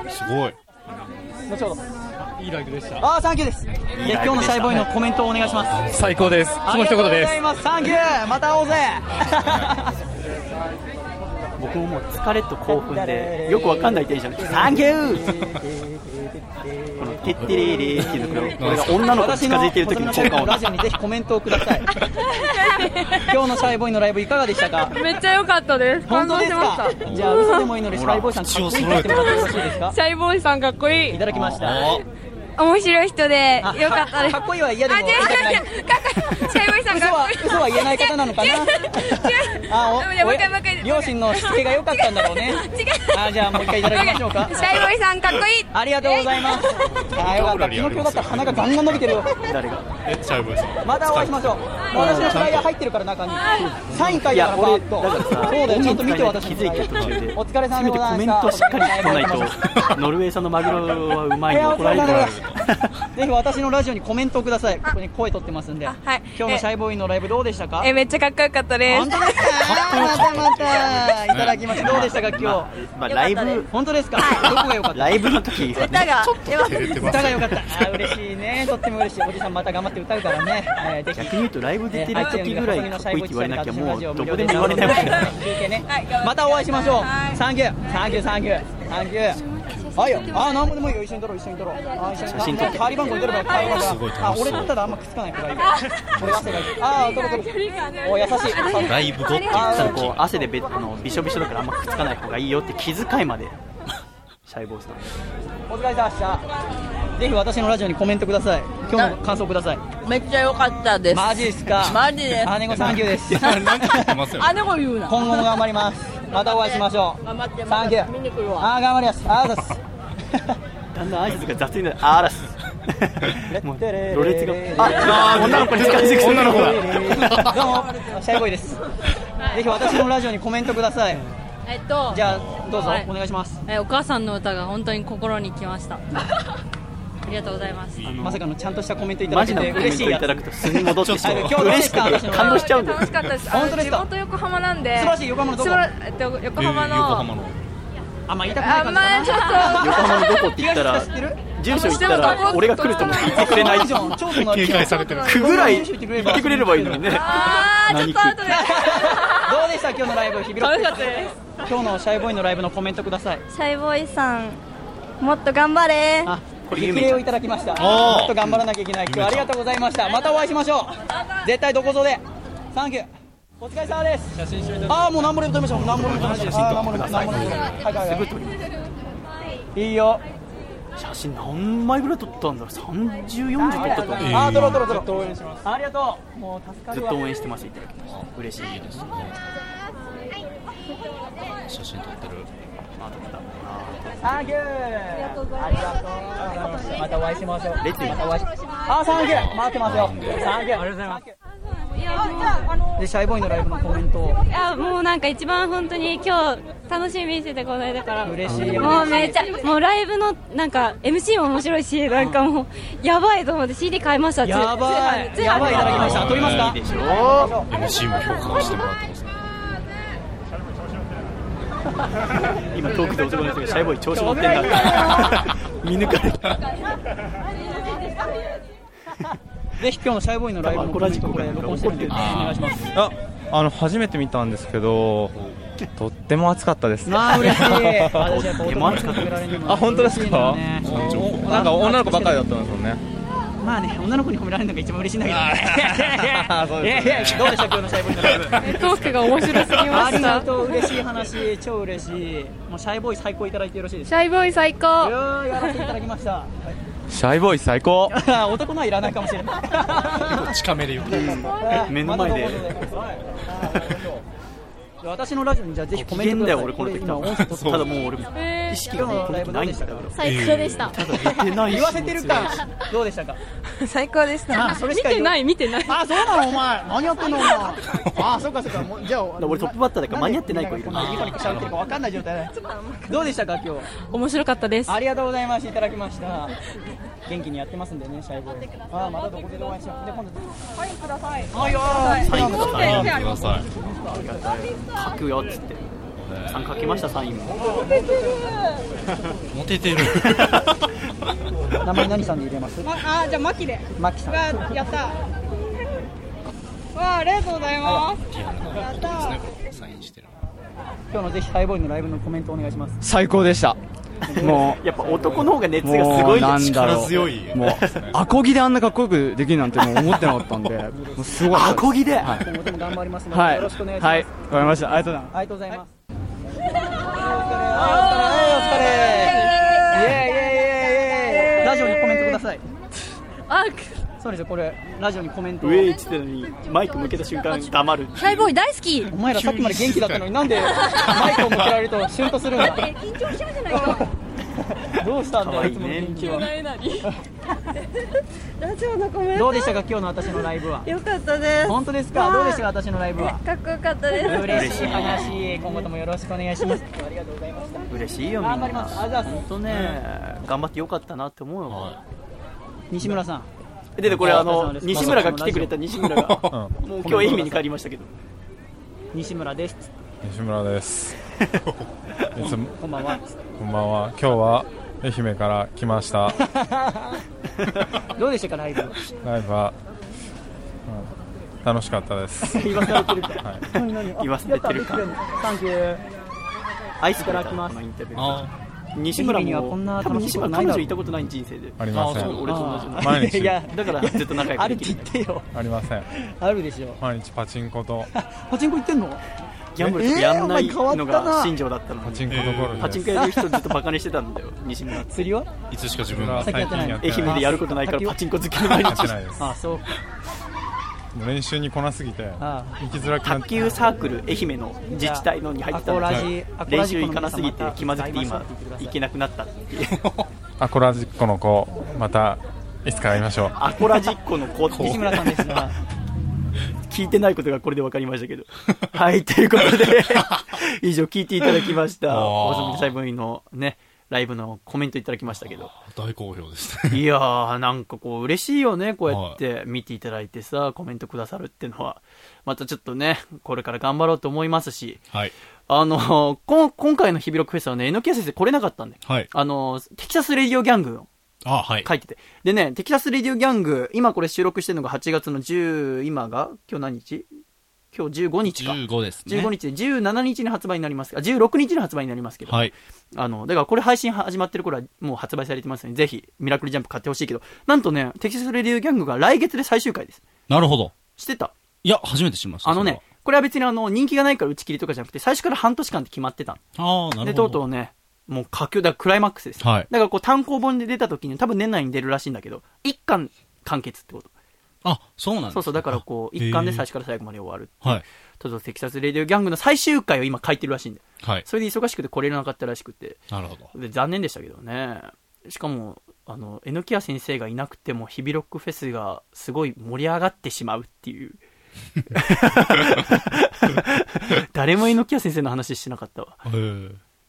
すごい。 後ほど。 いいライブでした。 あー、サンキューです。今日のシャイボーイのコメントをお願いします。 最高です。その一言です。 ありがとうございます。サンキュー。また会おうぜ。僕ももう疲れと興奮でよくわかんないテンションでサンキュー。このテッテレレーっていうのこれが女の子に近づいてる時の効果音。ラジオにぜひコメントをください。今日のシャイボーイのライブいかがでしたか？ めっちゃ良かったです。 本当ですか？じゃあ嘘でもいいのでシャイボーイさんかっこいいって言ってもらってよろしいですか？ シャイボーイさんかっこいい。 いただきました。 面白い人でよかったです。 かっこいいは嫌でも言いたくない。 シャイボーイさんかっこいい。 嘘は言えない方なのかな。あ、両親のしつけが良かったんだろうね。あ、じゃあもう一回いただきましょうか。 シャイボーイさんかっこいい。 ありがとうございます。あ、よかった。昨日今日だったら鼻がガンガン伸びてるよ。誰が？ え、シャイボーイさん。 またお会いしましょう。私のフライヤー入ってるから中に。サイン書いてあるからバーッと。そうだよ、ちゃんと見て私気づいて途中で。お疲れ様でございました。コメントしっかり来ないとノルウェー産のマグロはうまいの怒られるから。ぜひ私のラジオにコメントをください。ここに声取ってますんで。はい。今日のシャイボーイのライブどうでしたか？ え、めっちゃかっこよかったです。 本当ですか？またまたいただきました。どうでしたか今日？まあライブ本当ですか？どこが良かった？ライブの時歌が歌が良かった。あ、嬉しいね。とっても嬉しい。おじさんまた頑張って歌うからね。逆に言うとライブ出てる時ぐらいかっこいいって言われなきゃもうどこでも言われないわけだ。またお会いしましょう。サンキューサンキューサンキューサンキュー。あ、いや、あ、なんもでもいいよ。一緒に撮ろう、一緒に撮ろう。あ、一緒に写真撮って。代わり番号に撮れば代わり番号が。あ、俺ただあんまくっつかないからいいよ。俺汗がいい。あ、撮る撮る。お、優しい。 ライブ後って言ったらこう汗でべあのびしょびしょだからあんまくっつかない方がいいよって気遣いまで。シャイボーイさん。お疲れ様でした。ぜひ私のラジオにコメントください。今日の感想ください。 めっちゃ良かったです。 マジですか？ マジです。 姉子サンキューです。 姉子言うな。 今後も頑張ります。またお会いしましょう。 頑張って。 サンキュー。 見に来るわ。 あ、頑張ります。あざす。だんだん挨拶が雑になる。あらす。もうろれつが。あ、女の子に近づいてくる。女の子だ。どうもシャイボーイです。ぜひ私のラジオにコメントください。 えっとじゃあどうぞお願いします。 え、お母さんの歌が本当に心にきました。ありがとうございます。 まさかのちゃんとしたコメントいただけて嬉しいやつ。いただくとすぐ戻ってしまう。今日嬉しかった。 感動しちゃうんで。 楽しかったです。 本当ですか？ 地元横浜なんで。 素晴らしい。横浜のどこ？ えっと横浜のあ、まあ言いたくない感じかな。 あ、まあちょっと横浜のどこって言ったら住所言ったら俺が来ると思って言ってくれないじゃん。 警戒されてる。 区ぐらい言ってくれればいいのにね。 あーちょっと後でどうでした今日のライブ？日比楽しかったです。 今日のシャイボーイのライブのコメントください。 シャイボーイさんもっと頑張れ。 あ、これ激励をいただきました。もっと頑張らなきゃいけない。今日はありがとうございました。またお会いしましょう。絶対どこぞで。サンキュー。お疲れ様です。写真一緒に撮りましょう。あーもう何もでも撮りましょう。何もでも撮りましょう。あー何もでも何もでも。はいはいはい。いいよ。写真何枚ぐらい撮ったんだろう。さんじゅう、よんじゅう撮ったと思う。あー撮ろう撮ろう撮ろう。ずっと応援します。ありがとう。もう助かるわ。ずっと応援してます。いただきました。嬉しいですね。 写真撮ってる。 あ、撮った。サンキュー。ありがとうございます。またお会いしましょう。レッツまたお会いしましょう。あ、サンキュー。待ってますよ。サンキュー。ありがとうございます。でシャイボーイのライブのコメントを。 いやもうなんか一番本当に今日楽しみにしててこの間から嬉しい。 もうめっちゃもうライブのなんか エムシー も面白いしなんかもうやばいと思って シーディー 買いました。 やばいやばいいただきました。撮りますか？いいでしょ。 エムシー も評価してもらってますね。 今トークで男の人がシャイボーイ調子乗ってんだって見抜かれた。ぜひ今日のシャイボーイのライブのコラジックこれ録音してるんでお願いします。 あ、あの初めて見たんですけどとっても暑かったですね。 まあ嬉しい。私はとっても暑かった。 あ、本当ですか？なんか女の子ばっかりだったんですよね。 まあね、女の子に褒められるのが一番嬉しいんだけどね。いやいや、どうでした今日のシャイボーイのライブ？ トークが面白すぎました。 ありがとう。嬉しい話、超嬉しい。もうシャイボーイ最高いただいてよろしいですか？ シャイボーイ最高。 やらせていただきました。 シャイボーイ最高。 男のはいらないかもしれない。 近めで言う。 目の前で。私のラジオにじゃあぜひコメントください。俺この時ただもう俺意識がこの時ないんだから。 最高でした。 ただ出てない。言わせてるか。どうでしたか？ 最高でした。 あ、それし見かてない見てない。 あ、そうなのお前。何やってんのお前。あ、そうかそうか。もうじゃあ俺トップバッターだから間に合ってない子いる。ニコニコしゃべってるか分かんない状態で。どうでしたか今日？ 面白かったです。 ありがとうございます。いただきました。元気にやってますんでね、シャイボーイ。あ、またどこでお会いしましょう。で今度サインください。はいよ。サインください。 ください。 ありがたい。書くよっつって。さん書きましたサインも。 モテてる。 名前何さんで入れます？ あ、じゃあマキで。 マキさん。 やった。わあ、ありがとうございます。やった。 サインしてる。 今日のぜひシャイボーイのライブのコメントお願いします。 最高でした。もうやっぱ男の方が熱がすごい力強い。 もうアコギであんなかっこよくできるなんてもう思ってなかったんで、もうすごい。 アコギで。 はい。 今後とも頑張りますのでよろしくお願いします。 はい。わかりました。ありがとうございます。 ありがとうございます。お疲れ。お疲れ。お疲れ。イエーイイエーイイエーイ。ラジオにコメントください。 あ、 そうですよこれラジオにコメント。ウェイって言ってたのにマイク向けた瞬間黙る。 シャイボーイ大好き。 お前らさっきまで元気だったのになんでマイクを向けられるとシュンとするんだ。 緊張しちゃうじゃないか。 どうしたんだよいつも元気は。 ラジオのコメントどうでしたか今日の私のライブは？ よかったです。 本当ですか？どうでしたか私のライブは？ かっこよかったです。 嬉しい話。今後ともよろしくお願いします。ありがとうございました。嬉しいよみんな。頑張ります。ありがとうございます。本当ね頑張ってよかったなって思うよ。西村さん。ででこれあの西村が来てくれた西村がもう今日愛媛に帰りましたけど。西村です。 西村です。いつもこんばんは。 こんばんは。今日は愛媛から来ました。 どうでしたかライブ？ ライブは、うん、楽しかったです。 言わされてるか。 はい、 言わされてるか。サンキュー。アイスから来ます。インタビュー。西村にはこんな多分西村彼女いたことない人生で。 ありません。 俺と同じ。 毎日。 いやだからずっと仲良くできる。あるって言ってよ。 ありません。 あるでしょ。 毎日パチンコと。 パチンコ行ってんの？ギャンブルとかやんないのが新庄だったの。 パチンコとゴルフです。 パチンコやる人ずっとバカにしてたんだよ。西村。釣りは？ いつしか自分が最近やってない。愛媛でやることないからパチンコ好きの毎日。あ、そう。 練習に来なすぎて行きづらくなって。 卓球サークル愛媛の自治体のに入ってたので練習行かなすぎて気まずくて今行けなくなったっていう。 アコラジッコの子またいつか会いましょう。 アコラジッコの子って西村さんですが聞いてないことがこれで分かりましたけどはいということで以上聞いていただきました細身細分のねライブのコメントいただきましたけど。 大好評ですね。 いやー、なんかこう、嬉しいよね。こうやって見ていただいてさ、コメントくださるっていうのは。またちょっとね、これから頑張ろうと思いますし。 はい。 あの、こ今回の日比ロックフェスはね、榎谷先生来れなかったんで。 はい。 あの、テキサスレディオギャングを。 あ、はい。 書いてて。でね、テキサスレディオギャング、今これ収録してるのがはちがつのじゅう、今が今日何日今日じゅうごにちか。 じゅうごですね。 じゅうごにちでじゅうしちにちに発売になります。あ、じゅうろくにちに発売になりますけど。 はい。 あの、だからこれ配信始まってる頃はもう発売されてますので、ぜひミラクルジャンプ買ってほしいけど、なんとね、テキサスレディオギャングが来月で最終回です。 なるほど。 知ってた？ いや、初めて知りました。 あのね、これは別にあの、人気がないから打ち切りとかじゃなくて、最初から半年間って決まってた。ああ、なるほど。 で、とうとうね、もう佳境、だからクライマックスです。 はい。 だからこう単行本で出た時に多分年内に出るらしいんだけど、一巻完結ってこと。 あ、そうなんですか。 そうそう、だからこう、一巻で最初から最後まで終わる。 はい。 とぞテキサスレディオギャングの最終回を今書いてるらしいんで。 はい。 それで忙しくて来れなかったらしくて。 なるほど。 で、残念でしたけどね。しかも、あの、榎谷先生がいなくても、日比ロックフェスがすごい盛り上がってしまうっていう。誰も榎谷先生の話してなかったわ。へ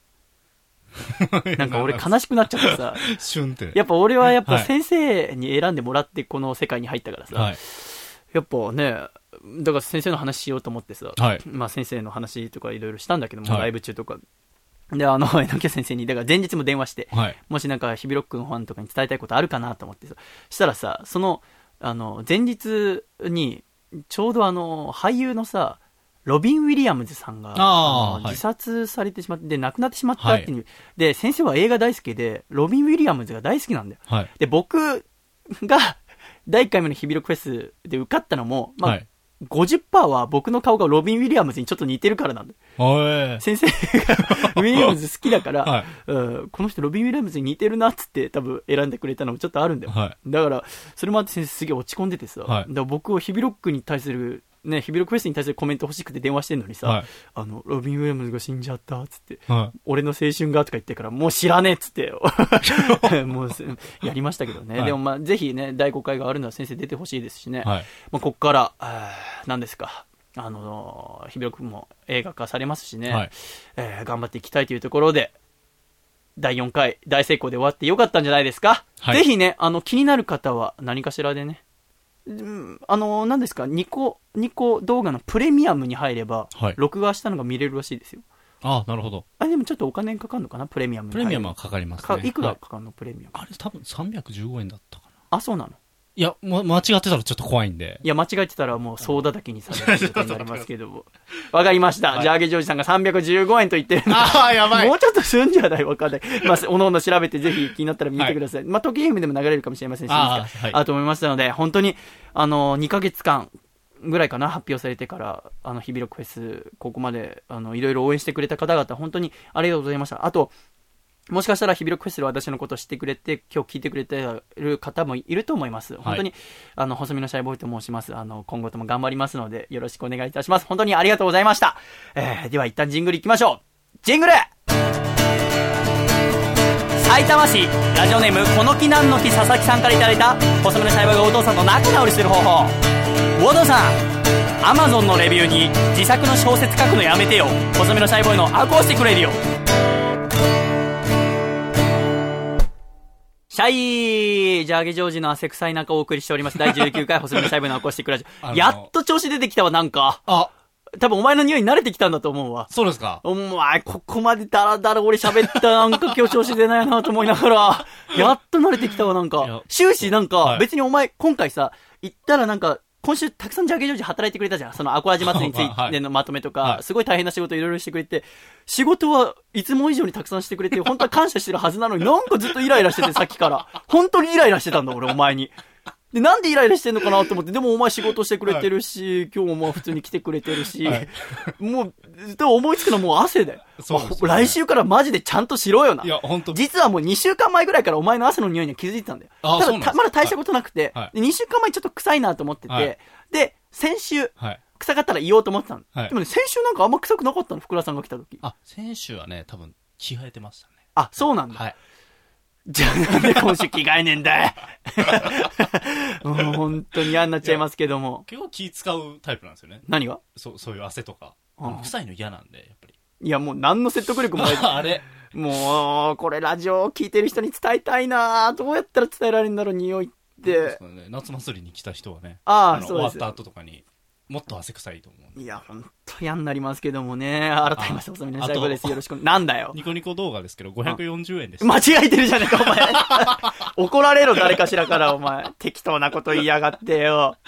なんか俺悲しくなっちゃってさ。 シュンって。 やっぱ俺はやっぱ先生に選んでもらってこの世界に入ったからさ。はい、やっぱね、だから先生の話しようと思ってさ。はい、まあ先生の話とかいろいろしたんだけども、はい、ライブ中とか。で、あの、榎谷先生に、だから前日も電話して、はい、もしなんか日比ロックのファンとかに伝えたいことあるかなと思ってさ。したらさ、その、あの、前日に、ちょうどあの、俳優のさ、ロビン・ウィリアムズさんがあの自殺されてしまって、で亡くなってしまったっていう、はい、で先生は映画大好きでロビン・ウィリアムズが大好きなんだよ、はい、で僕がだいいっかいめの日比ロックフェスで受かったのも、まあはい、ごじゅっパーセント は僕の顔がロビン・ウィリアムズにちょっと似てるからなんだよ。先生がウィリアムズ好きだから、はいうん、この人ロビン・ウィリアムズに似てるなっつって多分選んでくれたのもちょっとあるんだよ、はい、だからそれもあって先生すげえ落ち込んでてさ、はい、だから僕を日比ロックに対するね、日比ロックフェスに対するコメント欲しくて電話してんのにさ、はい、あのロビン・ウィリアムズが死んじゃったっつって、はい、俺の青春がとか言ってからもう知らねえっつってもうやりましたけどね、はい、でもまあぜひねだいごかいがあるのは先生出てほしいですしね、はいまあ、こっから何ですかあの日比ロックも映画化されますしね、はいえー、頑張っていきたいというところでだいよんかい大成功で終わってよかったんじゃないですか、はい、ぜひねあの気になる方は何かしらでねあの何ですかニコニコ動画のプレミアムに入れば、はい、録画したのが見れるらしいですよ。 ああなるほど。 あでもちょっとお金かかるのかなプレミアムに入れば。 プレミアムはかかりますね。 いくらかかるの、はい、プレミアム。 あれ多分さんびゃくじゅうごえんだったかな。 あそうなの。 いや、ま、間違ってたらちょっと怖いんで。 いや、間違えてたらもうソーダだけにされることになりますけども。わかりました。はい、ジャーゲジョージさんがさんびゃくじゅうごえんと言ってるんで。 ああ、やばい。 もうちょっとすんじゃないわかんない。まあ、おのおの調べてぜひ気になったら見てください。はい、まあ、時計姫でも流れるかもしれませんし、あ, はい、あと思いましたので、本当に、あの、にかげつかんぐらいかな、発表されてから、あの、日比ロックフェス、ここまで、あの、いろいろ応援してくれた方々、本当にありがとうございました。あと、もしかしたら日比ロックフェスで私のことを知ってくれて今日聞いてくれてる方もいると思います。本当に、はい、あの細身のシャイボーイと申します。あの今後とも頑張りますのでよろしくお願いいたします。本当にありがとうございました。えー、では一旦ジングルいきましょう。ジングル。埼玉市ラジオネームこの木なんの木佐々木さんからいただいた細身のシャイボーイがお父さんと仲直りする方法。ウォドさん、アマゾンのレビューに自作の小説書くのやめてよ。細身のシャイボーイのアコースティックレディオ。シャイジャーゲジョージの汗臭い中をお送りしておりますだいじゅうきゅうかい細身のシャイボーイのアコースティックラジオ。やっと調子出てきたわ。なんかあ多分お前の匂いに慣れてきたんだと思うわ。 そうですか。 お前ここまでダラダラ俺喋ったなんか今日調子出ないなと思いながらやっと慣れてきたわ。なんか終始なんか別にお前今回さ行ったらなんか今週たくさんジャーゲジョージ働いてくれたじゃん。そのアコアジ祭りについてのまとめとか、はい、すごい大変な仕事いろいろしてくれて、仕事はいつも以上にたくさんしてくれて、本当は感謝してるはずなのに、なんかずっとイライラしてて、さっきから。本当にイライラしてたんだ、俺、お前に。で、なんでイライラしてんのかなと思って、でもお前仕事してくれてるし、はい、今日もまあ普通に来てくれてるし、はい、もう、でも思いつくのはもう汗だよ。そうですね、来週からマジでちゃんとしろよな。いや、本当。実はもうにしゅうかんまえぐらいからお前の汗の匂いには気づいてたんだよ。ただ、たまだ大したことなくて、はい、にしゅうかんまえちょっと臭いなと思ってて、はい、で、先週、はい、臭かったら言おうと思ってたの、はい。でもね、先週なんかあんま臭くなかったの、福田さんが来た時。 あ、先週はね、多分、着替えてましたね。 あ、そうなんだ。はい。じゃあなんで今週着替えねえんだよ。もう本当に嫌になっちゃいますけども。 結構気使うタイプなんですよね。 何が？ そう、そういう汗とか。うん、臭いの嫌なんで、やっぱり。 いや、もう何の説得力もない。 あれもう、これラジオを聞いてる人に伝えたいなどうやったら伝えられるんだろう、匂いって。 ね、夏祭りに来た人はね、 ああ、 そうです。終わった後とかに、もっと汗臭いと思う。 いや、ほんと嫌になりますけどもね。改めまして、細身の最後です。よろしく。なんだよ。 ニコニコ動画ですけど、ごひゃくよんじゅうえんでした。 間違えてるじゃねえか、お前。怒られろ、誰かしらから、お前。適当なこと言いやがってよ。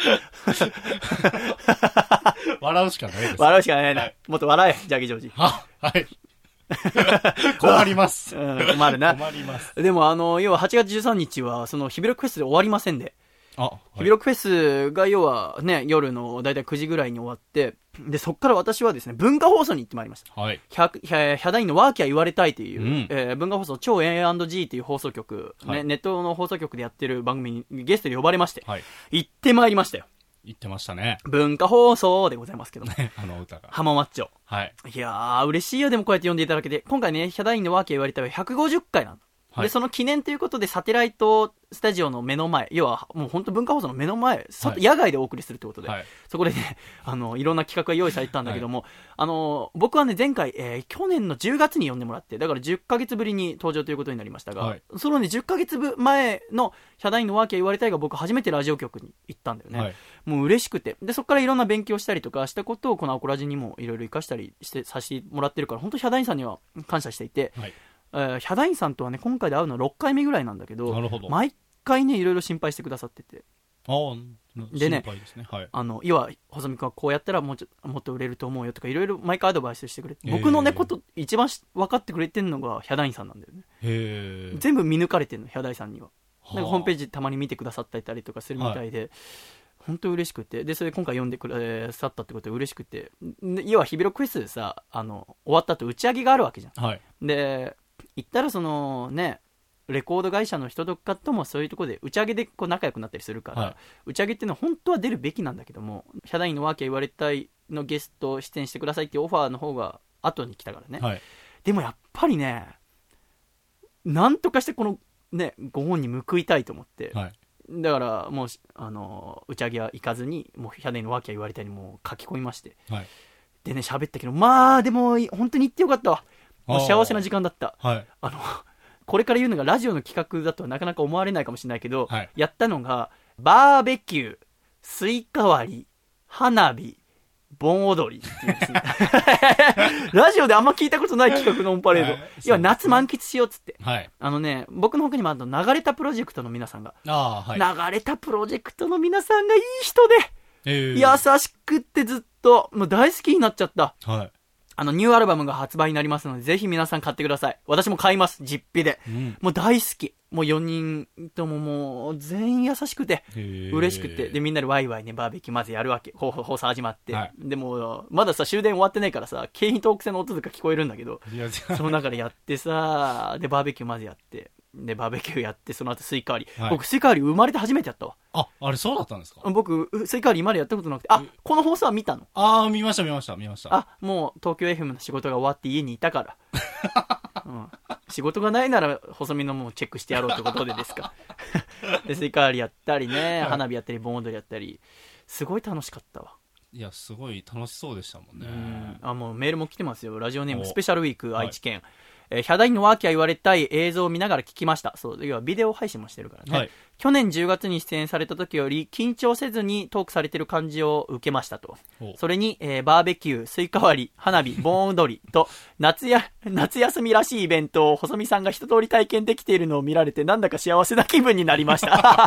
笑うしかないです。 笑うしかないな。はい、もっと笑え、ジャギジョージ。 は、はい。困ります。 うん、困るな。 困ります。 でも、あの、要ははちがつじゅうさんにちは、その、ヒビロックフェスで終わりませんで。 あ、はい、 ヒビロックフェスが要はね、夜のだいたいくじぐらいに終わって、で、そっから私はですね、文化放送に行ってまいりました。 はい。 ヒャ、ヒャ、ヒャダインのワーキャー言われたいという、うん、えー、文化放送超 エーアンドジー という放送局、はい、ね、ネットの放送局でやってる番組にゲストで呼ばれまして、はい、行ってまいりましたよ。 行ってましたね。 文化放送でございますけどね。 あの歌が。 浜マッチョ。 はい。 いやー、嬉しいよ、でもこうやって呼んでいただけて。今回ね、ヒャダインのワーキャー言われたいはひゃくごじゅっかいなの。はい、で、その記念ということで、サテライトスタジオの目の前、要は、もう本当文化放送の目の前、はい、野外でお送りするということで、はい、そこでね、あの、いろんな企画が用意されてたんだけども、はい、あの、僕はね、前回、えー、去年のじゅうがつに呼んでもらって、だからじゅっかげつぶりに登場ということになりましたが、はい、そのね、じゅっかげつまえのヒャダインのワーキャー言われたいが僕初めてラジオ局に行ったんだよね。はい、もう嬉しくて。で、そこからいろんな勉強したりとかしたことを、このアコラジにもいろいろ活かしたりして、させてもらってるから、本当ヒャダインさんには感謝していて、はい、えー、ヒャダインさんとはね、今回で会うのはろっかいめぐらいなんだけど、 なるほど、 毎回ね、いろいろ心配してくださってて。 ああ、でね、心配ですね。はい。 あの、要は、細見君はこうやったらもうちょもっと売れると思うよとか、いろいろ毎回アドバイスしてくれて、僕のね、こと一番分かってくれてるのがヒャダインさんなんだよね。 へー。 全部見抜かれてるの、ヒャダインさんには。なんかホームページたまに見てくださったりとかするみたいで、はい、本当嬉しくて、で、それで今回読んでくださったってことで嬉しくて、要はヒビロックフェスでさ、あの、終わった後打ち上げがあるわけじゃん。 はい。 で、行ったらそのね、レコード会社の人とかともそういうところで打ち上げでこう仲良くなったりするから、はい、打ち上げっていうのは本当は出るべきなんだけども、ヒャダインのワーキャー言われたいのゲスト出演してくださいっていうオファーの方が後に来たからね、はい、でもやっぱりね、なんとかしてこのね、ご本に報いたいと思って、はい、だからもうあの打ち上げは行かずに、もうヒャダインのワーキャー言われたいにもう書き込みまして、はい、でね、喋ったけど、まあでも本当に行ってよかったわ。もう幸せな時間だった。はい、あのこれから言うのがラジオの企画だとはなかなか思われないかもしれないけど、はい、やったのがバーベキュー、スイカ割り、花火、盆踊りっていうですねラジオであんま聞いたことない企画のオンパレード、はい、要は夏満喫しようっつって、はい、あのね、僕の他にもあの流れたプロジェクトの皆さんが、あ、はい、流れたプロジェクトの皆さんがいい人で、えー、優しくってずっともう大好きになっちゃった、はい、あの、ニューアルバムが発売になりますので、ぜひ皆さん買ってください。私も買います。実費で。うん、もう大好き。もうよにんとももう全員優しくて、嬉しくて。で、みんなでワイワイね、バーベキューまずやるわけ。放送始まって。はい、でも、まださ、終電終わってないからさ、京浜東北線の音とか聞こえるんだけど、その中でやってさ、で、バーベキューまずやって。で、バーベキューやって、その後スイカ割り。はい、僕、スイカ割り生まれて初めてやったわ。 あ、あれそうだったんですか？ 僕、スイカ割り今までやったことなくて、あ、この放送は見たの？ ああ、見ました見ました見ました。 あ、もう東京 エフエム の仕事が終わって家にいたから。うん、仕事がないなら、細身のものをチェックしてやろうってことでですか。で、スイカ割りやったりね、花火やったり、盆踊りやったり、すごい楽しかったわ。 いや、すごい楽しそうでしたもんね。うん、 あ、もうメールも来てますよ。ラジオネームスペシャルウィーク愛知県。はい、えー、ヒャダインのワーキャー言われたい映像を見ながら聞きました。そう、要はビデオ配信もしてるからね。はい、去年じゅうがつに出演された時より緊張せずにトークされてる感じを受けましたと。それに、えー、バーベキュー、スイカ割り、花火、盆踊りと夏や、夏休みらしいイベントを細見さんが一通り体験できているのを見られてなんだか幸せな気分になりました。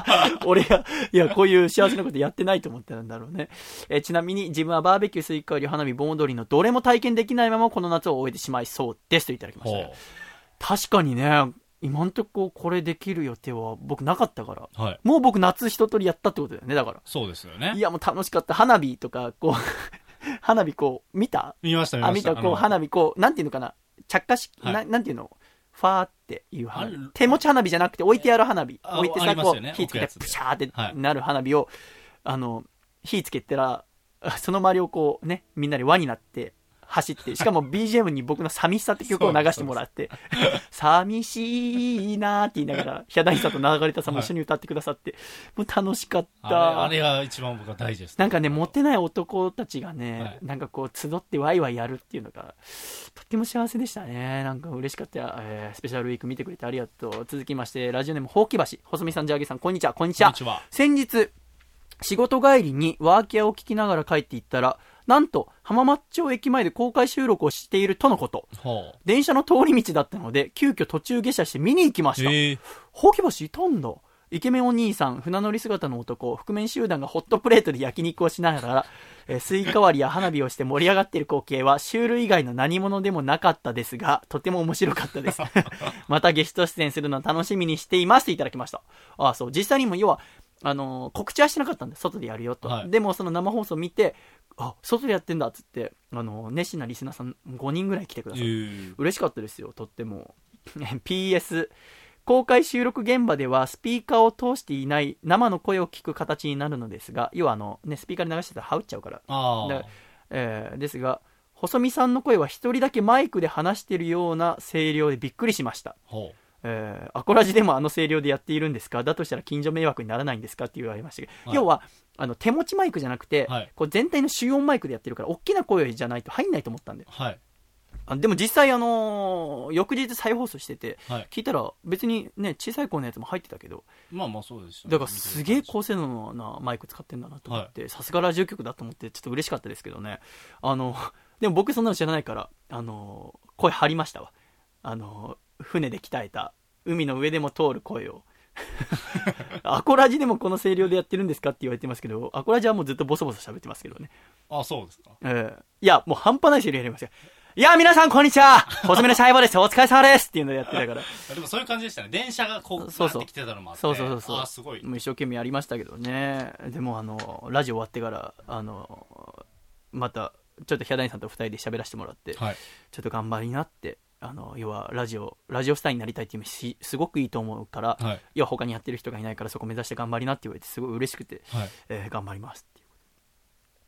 俺が、いや、こういう幸せなことやってないと思ってたんだろうね。えー、ちなみに自分はバーベキュー、スイカ割り、花火、盆踊りのどれも体験できないままこの夏を終えてしまいそうですといただきました。確かにね、今んとここれできる予定は僕なかったから、はい、もう僕夏一通りやったってことだよね。だからそうですよね。 いや、もう楽しかった。花火とかこう花火こう見た見ました見ました。 あ、見た。こう花火こうなんていうのかな、着火式、はい、な, なんていうの、ファーっていう花火、手持ち花火じゃなくて置いてある花火、置いてさ、こう、ね、火つけてプシャーってなる花火を、はい、あの火つけたらその周りをこうね、みんなで輪になって走って、しかも ビージーエム に僕の寂しさって曲を流してもらって、寂しいなーって言いながら、ヒャダインさんと流れたさんも一緒に歌ってくださって、はい、もう楽しかった。 あれ、あれが一番僕は大事です、ね。 なんかね、モテない男たちがね、はい、なんかこう、集ってワイワイやるっていうのが、とっても幸せでしたね。なんか嬉しかった。えー、スペシャルウィーク見てくれてありがとう。続きまして、ラジオネーム、ほうきばし、細見さん、ジャーゲさん、こんにちは、こんにちは。こんにちは。先日、仕事帰りにワーキャーを聞きながら帰っていったら、なんと浜松町駅前で公開収録をしているとのこと。電車の通り道だったので急遽途中下車して見に行きました。ほうき橋いたんだ。イケメンお兄さん、船乗り姿の男、覆面集団がホットプレートで焼肉をしながら、えー、スイカ割りや花火をして盛り上がっている光景はシュール以外の何者でもなかったですが、とても面白かったです。またゲスト出演するの楽しみにしていますといただきました。ああ、そう、実際にも要はあのー、告知はしてなかったんで、外でやるよと、はい、でもその生放送見て、あ、外でやってんだっつって、あのー、熱心なリスナーさんごにんぐらい来てください。嬉しかったですよ、とっても。ピーエス 公開収録現場ではスピーカーを通していない生の声を聞く形になるのですが、要はあの、ね、スピーカーで流してたら羽打っちゃうから。あだ、えー、ですが、細見さんの声は一人だけマイクで話しているような声量でびっくりしました。ほう、えー、アコラジでもあの声量でやっているんですか？だとしたら近所迷惑にならないんですかって言われましたけど、はい、要はあの手持ちマイクじゃなくて、はい、こう全体の主音マイクでやってるから大きな声じゃないと入んないと思ったんで、はい、あでも実際、あのー、翌日再放送してて、はい、聞いたら別にね小さい声のやつも入ってたけど、 まあまあそうですよね。 だからすげえ高性能なマイク使ってんだなと思って、さすがラジオ局だと思ってちょっと嬉しかったですけどね。あのでも僕そんなの知らないから、あのー、声張りましたわ。あのー、船で鍛えた海の上でも通る声をアコラジでもこの声量でやってるんですかって言われてますけど、アコラジはもうずっとボソボソ喋ってますけどね。 あ、そうですか。 えー、いやもう半端ない声量やりますよ。いや皆さんこんにちは、細めのシャイボーです、お疲れ様ですっていうのをやってたからでもそういう感じでしたね。電車がこうそうそう来てたのもあって、 そうそうそうそう、 あ、すごい。 もう一生懸命やりましたけどね。でもあのラジオ終わってからあのまたちょっとヒャダインさんとふたりで喋らせてもらって、はい、ちょっと頑張りなって、あの要はラジオラジオスターになりたいっていうしすごくいいと思うから、はい、要は他にやってる人がいないからそこ目指して頑張りなって言われてすごい嬉しくて、はい、えー、頑張りますっていう、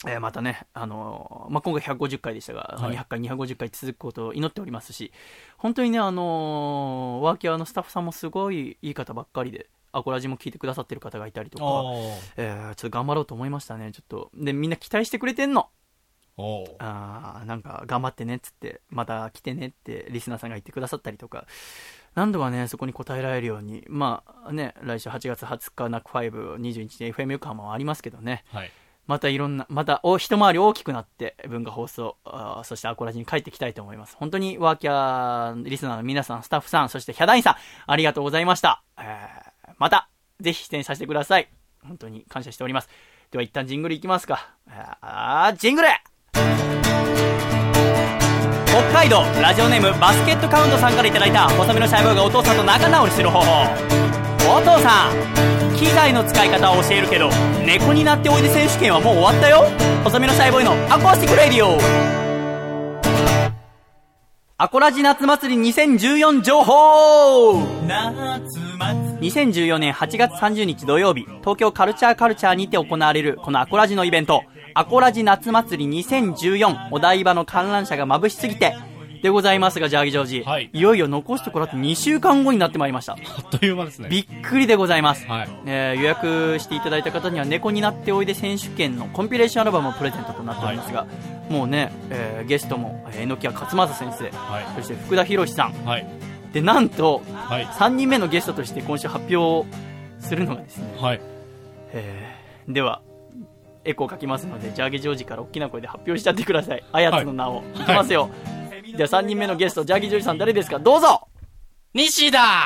えー、またね、あのーまあ、今回ひゃくごじゅっかいでしたが、はい、にひゃっかいにひゃくごじゅっかい続くことを祈っておりますし、本当にね、あのー、ワーキャーのスタッフさんもすごいいい方ばっかりで、アコラジも聞いてくださってる方がいたりとか、えー、ちょっと頑張ろうと思いましたね。ちょっとでみんな期待してくれてんの。おあなんか頑張ってねっつってまた来てねってリスナーさんが言ってくださったりとか、何度かねそこに応えられるように、まあね来週はちがつはつかナックファイブにじゅういちにち エフエム 横浜もありますけどね、はい、またいろんなまたお一回り大きくなって文化放送あそしてアコラジに帰ってきたいと思います。本当にワーキャーリスナーの皆さん、スタッフさん、そしてヒャダインさんありがとうございました、えー、またぜひ出演させてください。本当に感謝しております。では一旦ジングルいきますか。あージングル。北海道ラジオネームバスケットカウントさんからいただいた細身のシャイボーイがお父さんと仲直りする方法。お父さん、機材の使い方は教えるけど猫になっておいで選手権はもう終わったよ。細身のシャイボーイのアコースティックレディオ。アコラジ夏祭りにせんじゅうよん情報。にせんじゅうよねんはちがつさんじゅうにち土曜日、東京カルチャーカルチャーにて行われるこのアコラジのイベント、アコラジ夏祭りにせんじゅうよん、お台場の観覧車が眩しすぎてでございますが、ジャーギジョージ、はい、いよいよ残すところあってにしゅうかんごになってまいりました。 あっという間ですね。 びっくりでございます、はい、えー、予約していただいた方には猫になっておいで選手権のコンピレーションアルバムをプレゼントとなっておりますが、はい、もうね、えー、ゲストも榎谷勝正先生、はい、そして福田博さん、はい、でなんと、はい、さんにんめのゲストとして今週発表するのがですね、はい、えー、ではエコーかきますのでジャーゲジョージから大きな声で発表しちゃってください。あやつの名を、はい、いきますよ、はい、ではさんにんめのゲストジャーゲジョージさん誰ですか、どうぞ。 西田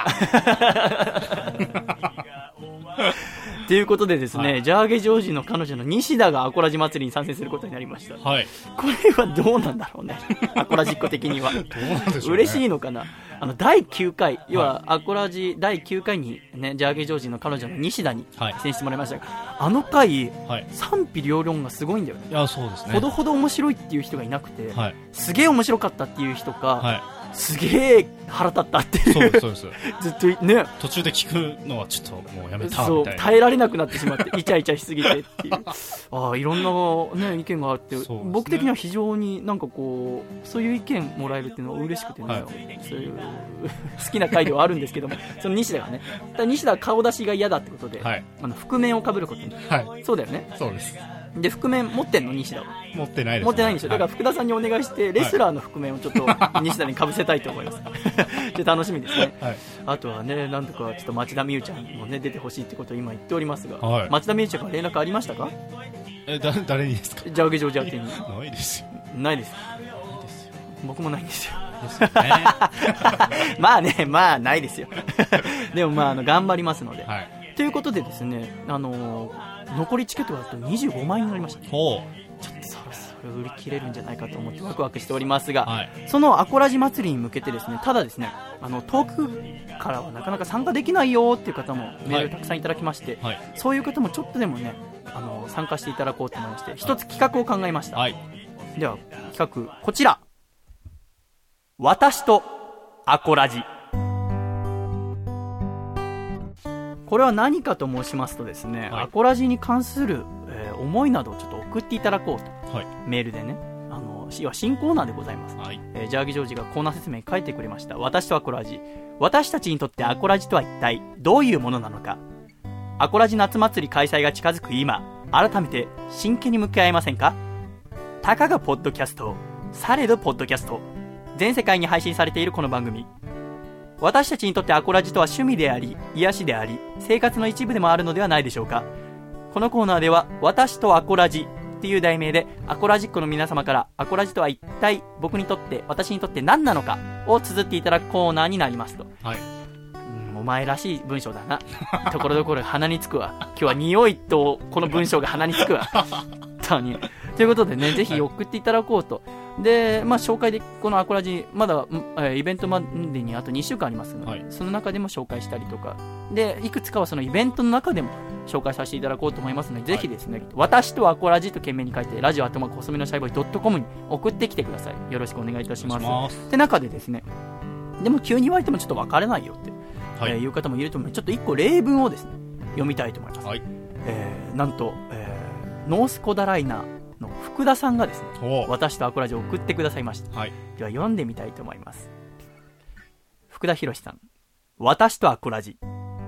ということでですね、はい、ジャーゲジョージの彼女の西田がアコラジ祭りに参戦することになりました、はい、これはどうなんだろうねアコラジっ子的にはどうなんでしょうね。嬉しいのかな。あのだいきゅうかい、要はアコラジだいきゅうかいに、ね、ジャーゲジョージの彼女の西田に出演してもらいましたが、はい、あの回、はい、賛否両論がすごいんだよね。 いやそうですね。 ほどほど面白いっていう人がいなくて、はい、すげえ面白かったっていう人か、はい、 すげえ腹立ったっていう。 そうですそうですずっとね、 途中で聞くのはちょっともうやめたみたいな。 そう、耐えられなくなってしまってイチャイチャしすぎてっていうああ、いろんな、ね、意見があって、ね、僕的には非常になんかこうそういう意見もらえるっていうのは嬉しくてね、はい、そういう好きな回ではあるんですけどもその西田がね、西田は顔出しが嫌だってことで、はい、あの覆面をかぶることに、はい、そうだよね。 そうです。 で覆面持ってんの西田は。 持ってないです、ね、 持ってないんですよ。だから福田さんにお願いしてレスラーの覆面をちょっと西田にかぶせたいと思いますで楽しみですね、はい、あとはね、なんとかちょっと町田美優ちゃんもね出てほしいってことを今言っておりますが、はい、町田美優ちゃんから連絡ありましたか？ え、だ誰にですか？ ジャーゲジョージャーティに。 ないですよ。 ないです。僕もないんですよ。ですよねまあね、まあないですよでもまあ、あの頑張りますので、はい、ということでですね、あのー残りチケットがあとにじゅうごまんえんになりました、ね、ちょっとそろそろ売り切れるんじゃないかと思ってワクワクしておりますが、はい、そのアコラジ祭りに向けてですね、ただですね、あの遠くからはなかなか参加できないよっていう方もメールたくさんいただきまして、はい、そういう方もちょっとでもね、あの参加していただこうと思いまして一つ企画を考えました、はい、では企画こちら、私とアコラジ。これは何かと申しますとですね、はい、アコラジに関する、えー、思いなどをちょっと送っていただこうと、はい、メールでね、あの要は新コーナーでございます、はい、えー、ジャーギジョージがコーナー説明に書いてくれました。私とアコラジ、私たちにとってアコラジとは一体どういうものなのか。アコラジ夏祭り開催が近づく今、改めて真剣に向き合いませんか。たかがポッドキャスト、されどポッドキャスト、全世界に配信されているこの番組、私たちにとってアコラジとは趣味であり、癒しであり、生活の一部でもあるのではないでしょうか。このコーナーでは、私とアコラジっていう題名で、アコラジックの皆様からアコラジとは一体僕にとって、私にとって何なのかを綴っていただくコーナーになりますと。はい。うん、お前らしい文章だな。ところどころ鼻につくわ。今日は匂いとこの文章が鼻につくわ。本当に。ということでね、ぜひ送っていただこうと。で、まあ、紹介でこのアコラジまだ、えー、イベントまでにあとにしゅうかんありますので、はい、その中でも紹介したりとかで、いくつかはそのイベントの中でも紹介させていただこうと思いますので、はい、ぜひですね、私とアコラジと懸命に書いてラジオアットマーク細身のシャイボーイドットコムに送ってきてください。よろしくお願いいたします。って中でですね、でも急に言われてもちょっと分からないよって、はい、えー、いう方もいると思うので、ちょっといっこ例文をですね読みたいと思います、はい、えー、なんと、えー、ノースコダライナーの福田さんがですね、私とアコラジを送ってくださいました、はい、では読んでみたいと思います。福田博さん、私とアコラジ。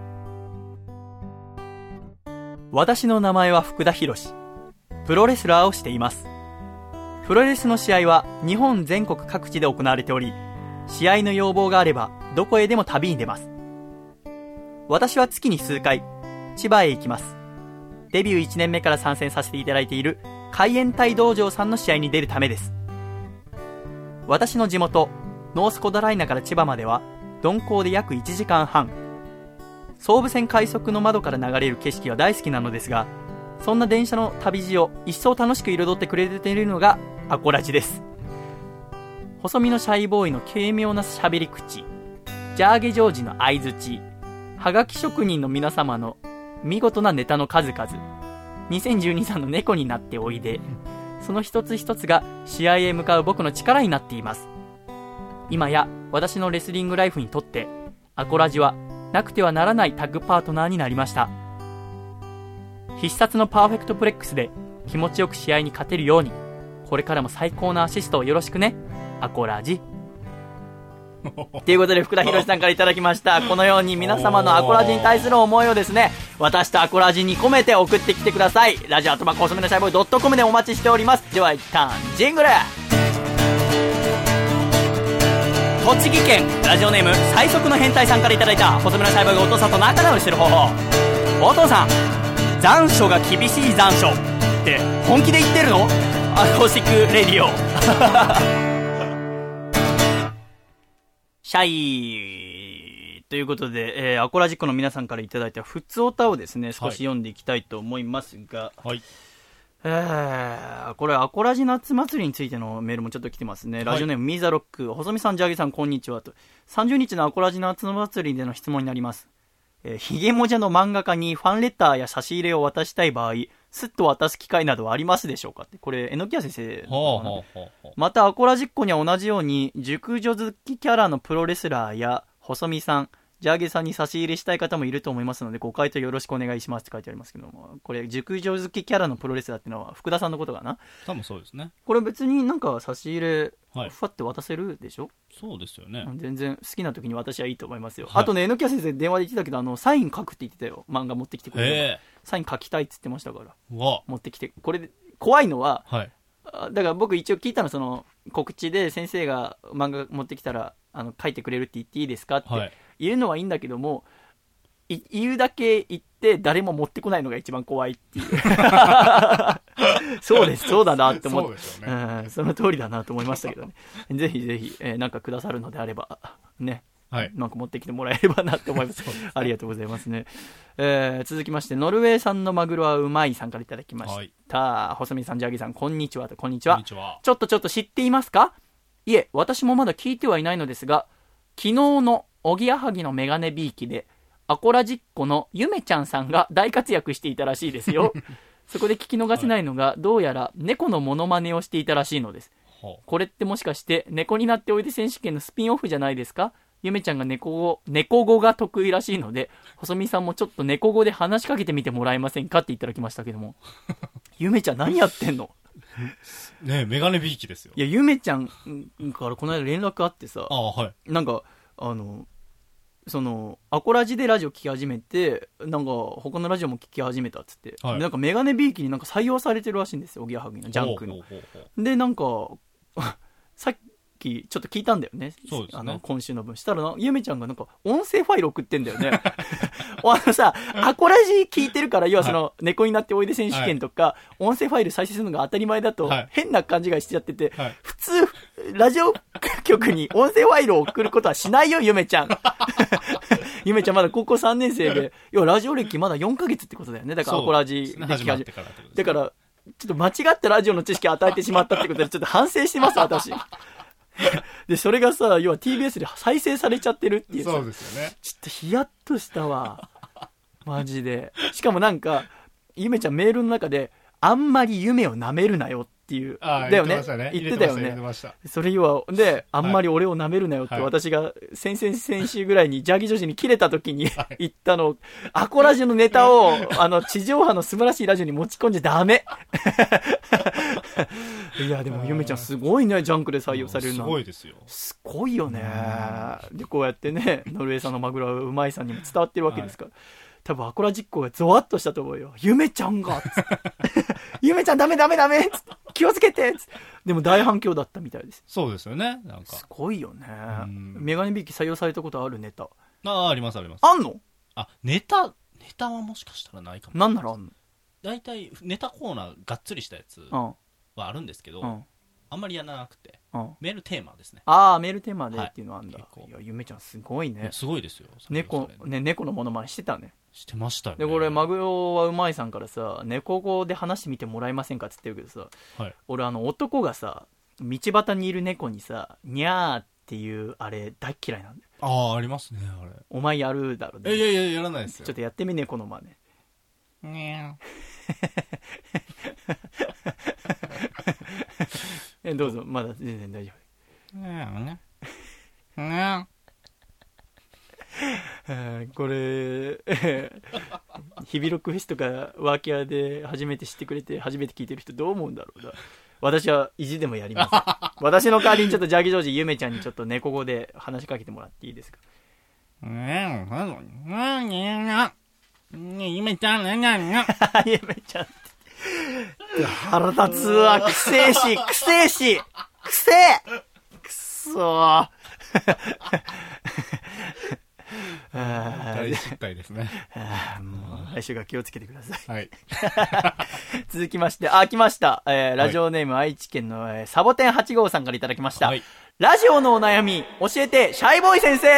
私の名前は福田博、プロレスラーをしています。プロレスの試合は日本全国各地で行われており、試合の要望があればどこへでも旅に出ます。私は月に数回千葉へ行きます。デビューいちねんめから参戦させていただいている海援隊道場さんの試合に出るためです。私の地元ノースコダライナから千葉までは鈍行で約いちじかんはん。総武線快速の窓から流れる景色は大好きなのですが、そんな電車の旅路を一層楽しく彩ってくれているのがアコラジです。細身のシャイボーイの軽妙な喋り口、ジャーゲジョージの相槌、はがき職人の皆様の見事なネタの数々、にせんじゅうにさんの猫になっておいで、その一つ一つが試合へ向かう僕の力になっています。今や私のレスリングライフにとってアコラジはなくてはならないタッグパートナーになりました。必殺のパーフェクトプレックスで気持ちよく試合に勝てるように、これからも最高なアシストをよろしくね、アコラジ。ということで福田博さんからいただきました。このように皆様のアコラジに対する思いをですね、私とアコラジに込めて送ってきてください。ラジオアットマーク細身のシャイボーイドットコムでお待ちしております。では一旦ジングル。栃木県ラジオネーム最速の変態さんからいただいた細身のシャイボーイがお父さんと仲直りしてる方法。お父さん、残暑が厳しい残暑って本気で言ってるの？アコースティックレディオシャイということで、えー、アコラジックの皆さんからいただいたふつおたをですね、少し読んでいきたいと思いますが、はい、えー、これアコラジ夏祭りについてのメールもちょっと来てますね。ラジオネーム、はい、ミーザロック、細見さん、ジャーゲさん、こんにちはと。さんじゅうにちのアコラジ夏祭りでの質問になります。えー、ヒゲモジャの漫画家にファンレターや差し入れを渡したい場合、 スッと渡す機会などはありますでしょうかって。これ、榎谷先生の。 ほうほうほうほう。 また、アコラジっ子には同じように、熟女好きキャラのプロレスラーや、細見さん、ジャーゲさんに差し入れしたい方もいると思いますので、ご回答よろしくお願いしますって書いてありますけども、これ、熟女好きキャラのプロレスラーっていうのは、福田さんのことかな。 多分そうですね。 これ別になんか差し入れ、 はい、 ふわって渡せるでしょ。 そうですよね。 全然好きな時に私はいいと思いますよ。はい、あとね、榎谷先生電話で言ってたけど、あの、サイン書くって言ってたよ。漫画持ってきてくれる。サイン書きたいって言ってましたから。 うわ持ってきて。これで、怖いのは、 はい、 だから僕一応聞いたの、その、告知で先生が漫画持ってきたら、あの、書いてくれるって言っていいですかって。はい言うのはいいんだけども、い言うだけ言って誰も持ってこないのが一番怖いっていうそうですそうだなって思って そ,、ねうん、その通りだなと思いましたけどねぜひぜひ、えー、なんかくださるのであればね、はい、なんか持ってきてもらえればなって思いますありがとうございますね、えー、続きましてノルウェー産のマグロはうまいさんからいただきました、はい、細見さんジャギさんこんにちはとこんにちは。こんにちは。ちょっとちょっと知っていますか？いえ私もまだ聞いてはいないのですが昨日のおぎやはぎのメガネビーキでアコラジッコのゆめちゃんさんが大活躍していたらしいですよそこで聞き逃せないのが、はい、どうやら猫のモノマネをしていたらしいのです、はあ、これってもしかして猫になっておいで選手権のスピンオフじゃないですか？ゆめちゃんが猫語猫語が得意らしいので細見さんもちょっと猫語で話しかけてみてもらえませんかっていただきましたけどもゆめちゃん何やってんのねえメガネビーキですよ。 いやゆめちゃんからこの間連絡あってさあ、はい、 なんかあのそのアコラジでラジオ聞き始めてなんか他のラジオも聞き始めたっつって、はい、なんかメガネビーキになんか採用されてるらしいんですよおぎやはぎのジャンクの。ほうほうほうでなんかさっきちょっと聞いたんだよね。そうですね。あの今週の分したらなゆめちゃんがなんか音声ファイル送ってんだよねあのさアコラジ聞いてるから要はその、はい、猫になっておいで選手権とか、はい、音声ファイル再生するのが当たり前だと、はい、変な勘違いしちゃってて、はい、普通ラジオ局に音声ファイルを送ることはしないよゆめちゃんゆめちゃんまだ高校さんねん生で要はラジオ歴まだよんかげつってことだよね。だからアコラジで聞き始めただからちょっと間違ったラジオの知識を与えてしまったってことでちょっと反省してます私でそれがさ要は ティービーエス で再生されちゃってるっていうさ。 そうですよね。 ちょっとヒヤッとしたわマジで。しかもなんかゆめちゃんメールの中であんまり夢を舐めるなよっていうだよね。言ってたよね。それ要はであんまり俺を舐めるなよって私が先々先週ぐらいにジャギ女子に切れた時に言ったのアコラジのネタをあの地上波の素晴らしいラジオに持ち込んじゃダメいやでもゆめちゃんすごいねジャンクで採用されるの。 すごいですよ。 すごいよね。でこうやってねノルウェー産のマグロはうまいさんにも伝わってるわけですから、はい、多分アコラ実行がゾワッとしたと思うよ。ゆめちゃんがゆめちゃんダメダメダメ気をつけてでも大反響だったみたいです。 そうですよね。なんかすごいよね。メガネビーキ採用されたことあるネタ。 ああありますあります。 あんの？ あネタネタはもしかしたらないかも。 なんならあんの？ だいたいネタコーナーがっつりしたやつはあるんですけど、うん、あんまりやらなくて、うん、メールテーマですね。 ああメールテーマでっていうのあるんだ、はい、いやゆめちゃんすごいね。 すごいですよ。 猫ね猫のモノマネしてたね。 してましたよね。 でこれマグロはうまいさんからさ猫語で話してみてもらえませんかって言ってるけどさ、はい、俺あの男がさ道端にいる猫にさニャーっていうあれ大嫌いなんだよ。 ああありますねあれ。 お前やるだろうね。 いやいややらないですよ。 ちょっとやってみねこの真似。にゃーえどうぞまだ全然大丈夫。にゃーにゃーこれ日々ロックフェスとかワーキャーで初めて知ってくれて初めて聞いてる人どう思うんだろうな。私は意地でもやります私の代わりにちょっとジャギジョージゆめちゃんにちょっと猫語で話しかけてもらっていいですか。 ゆめちゃんねねねゆめちゃんって腹立つわ。くせえしくせえしくせえくそー大失態ですね。 もう来週が気をつけてください、 はい、 続きましてあ来ました、えー、ラジオネーム、はい、愛知県の、えー、サボテンはち号さんからいただきました、はい、ラジオのお悩み教えてシャイボーイ先生。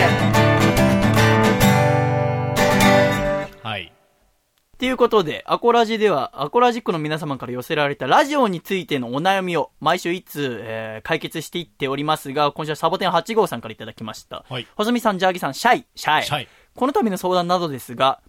はいということでアコラジではアコラジックの皆様から寄せられたラジオについてのお悩みを毎週いつ、えー、解決していっておりますが今週はサボテンはち号さんからいただきました、はい、細見さんジャーギさんシャイシャイ、シャイこの度の相談などですが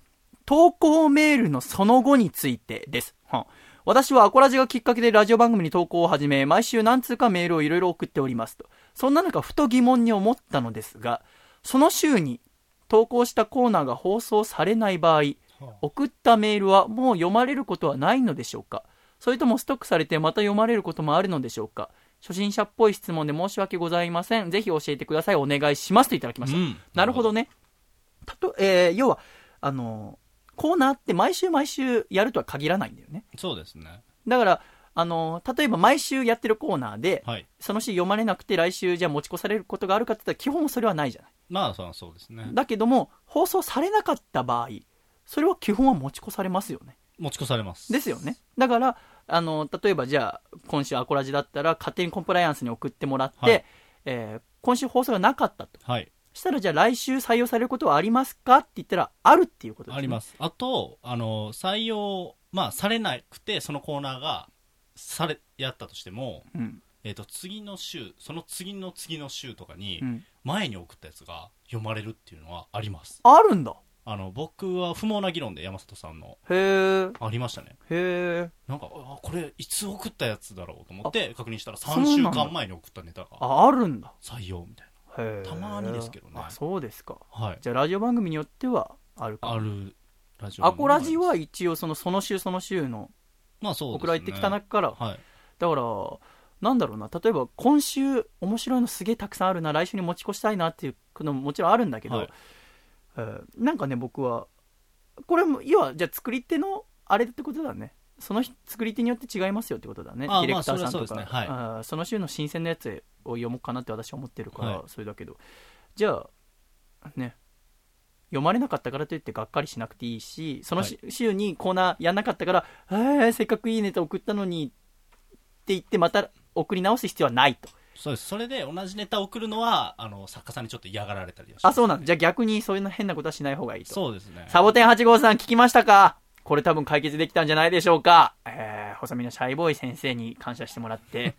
投稿メールのその後についてです。はん私はアコラジがきっかけでラジオ番組に投稿を始め、毎週何通かメールをいろいろ送っておりますと。そんな中、ふと疑問に思ったのですが、その週に投稿したコーナーが放送されない場合、送ったメールはもう読まれることはないのでしょうか？それともストックされてまた読まれることもあるのでしょうか？初心者っぽい質問で申し訳ございません。ぜひ教えてください。お願いしますといただきました。うん、なるほどね。たと、えー、要は、あのー、コーナーって毎週毎週やるとは限らないんだよね。 そうですね。 だから、あのー、例えば毎週やってるコーナーで、はい、その週読まれなくて来週じゃあ持ち越されることがあるかって言ったら基本それはないじゃない。 まあそうそうですね。 だけども、放送されなかった場合、それは基本は持ち越されますよね。 持ち越されます。 ですよね。だから、あのー、例えばじゃあ、今週アコラジだったら勝手にコンプライアンスに送ってもらって、はい、えー、今週放送がなかったと。はい。したらじゃあ来週採用されることはありますかって言ったらあるっていうことですね。 あります。あと、あの、採用、まあ、されなくて、そのコーナーが、され、やったとしても、うん、えっと、次の週、その次の次の週とかに、前に送ったやつが読まれるっていうのはあります。 あるんだ。 あの、僕は不毛な議論で山里さんの。 へー。 ありましたね。 へー。 なんか、あ、これ、いつ送ったやつだろうと思って確認したらさんしゅうかんまえに送ったネタが。 あ、あるんだ。 採用みたいな。たまにですけどね。 あ、そうですか。 はい。 じゃあラジオ番組によってはあるか。 あるラジオ番組。アコラジは一応そのその週その週のまあそうですね。 送られてきた中から、 はい。 だからなんだろうな、例えば今週面白いのすげえたくさんあるな、来週に持ち越したいなっていうのももちろんあるんだけど、はい、えー、なんかね僕はこれも要はじゃあ作り手のあれってことだね。その作り手によって違いますよってことだね。ディレクターさんとか、まあ そ, ね、はい、あその週の新鮮なやつを読もうかなって私は思ってるから、はい、それだけどじゃあね読まれなかったからといってがっかりしなくていいし、その、はい、週にコーナーやんなかったからえー、せっかくいいネタ送ったのにって言ってまた送り直す必要はないと。 そうです。それで同じネタを送るのはあの作家さんにちょっと嫌がられたりはします、 ね、あ、そうなんだ。じゃあ逆にそういう変なことはしない方がいいと。 そうですね。 サボテンはち号さん聞きましたか？これ多分解決できたんじゃないでしょうか。えー、細身のシャイボーイ先生に感謝してもらって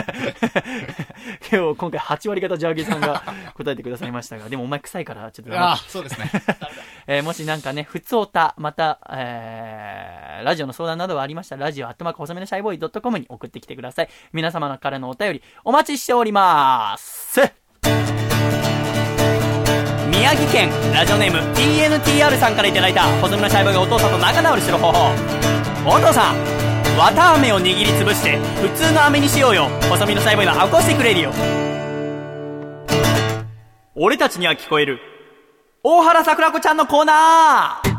今日今回はち割方ジャーゲーさんが答えてくださいましたが、でもお前臭いからちょっとあそうですね、 えー、もしなんかねふつおたまた、えー、ラジオの相談などはありましたらラジオアットマーク細身のシャイボーイドットコムに送ってきてください。皆様からのお便りお待ちしております。宮城県ラジオネーム ティーエヌティーアール さんからいただいた細身のシャイボーイがお父さんと仲直りする方法。お父さん、綿飴を握りつぶして普通の飴にしようよ。細身のシャイボーイのアコースティックレディオ。俺たちには聞こえる大原桜子ちゃんのコーナー。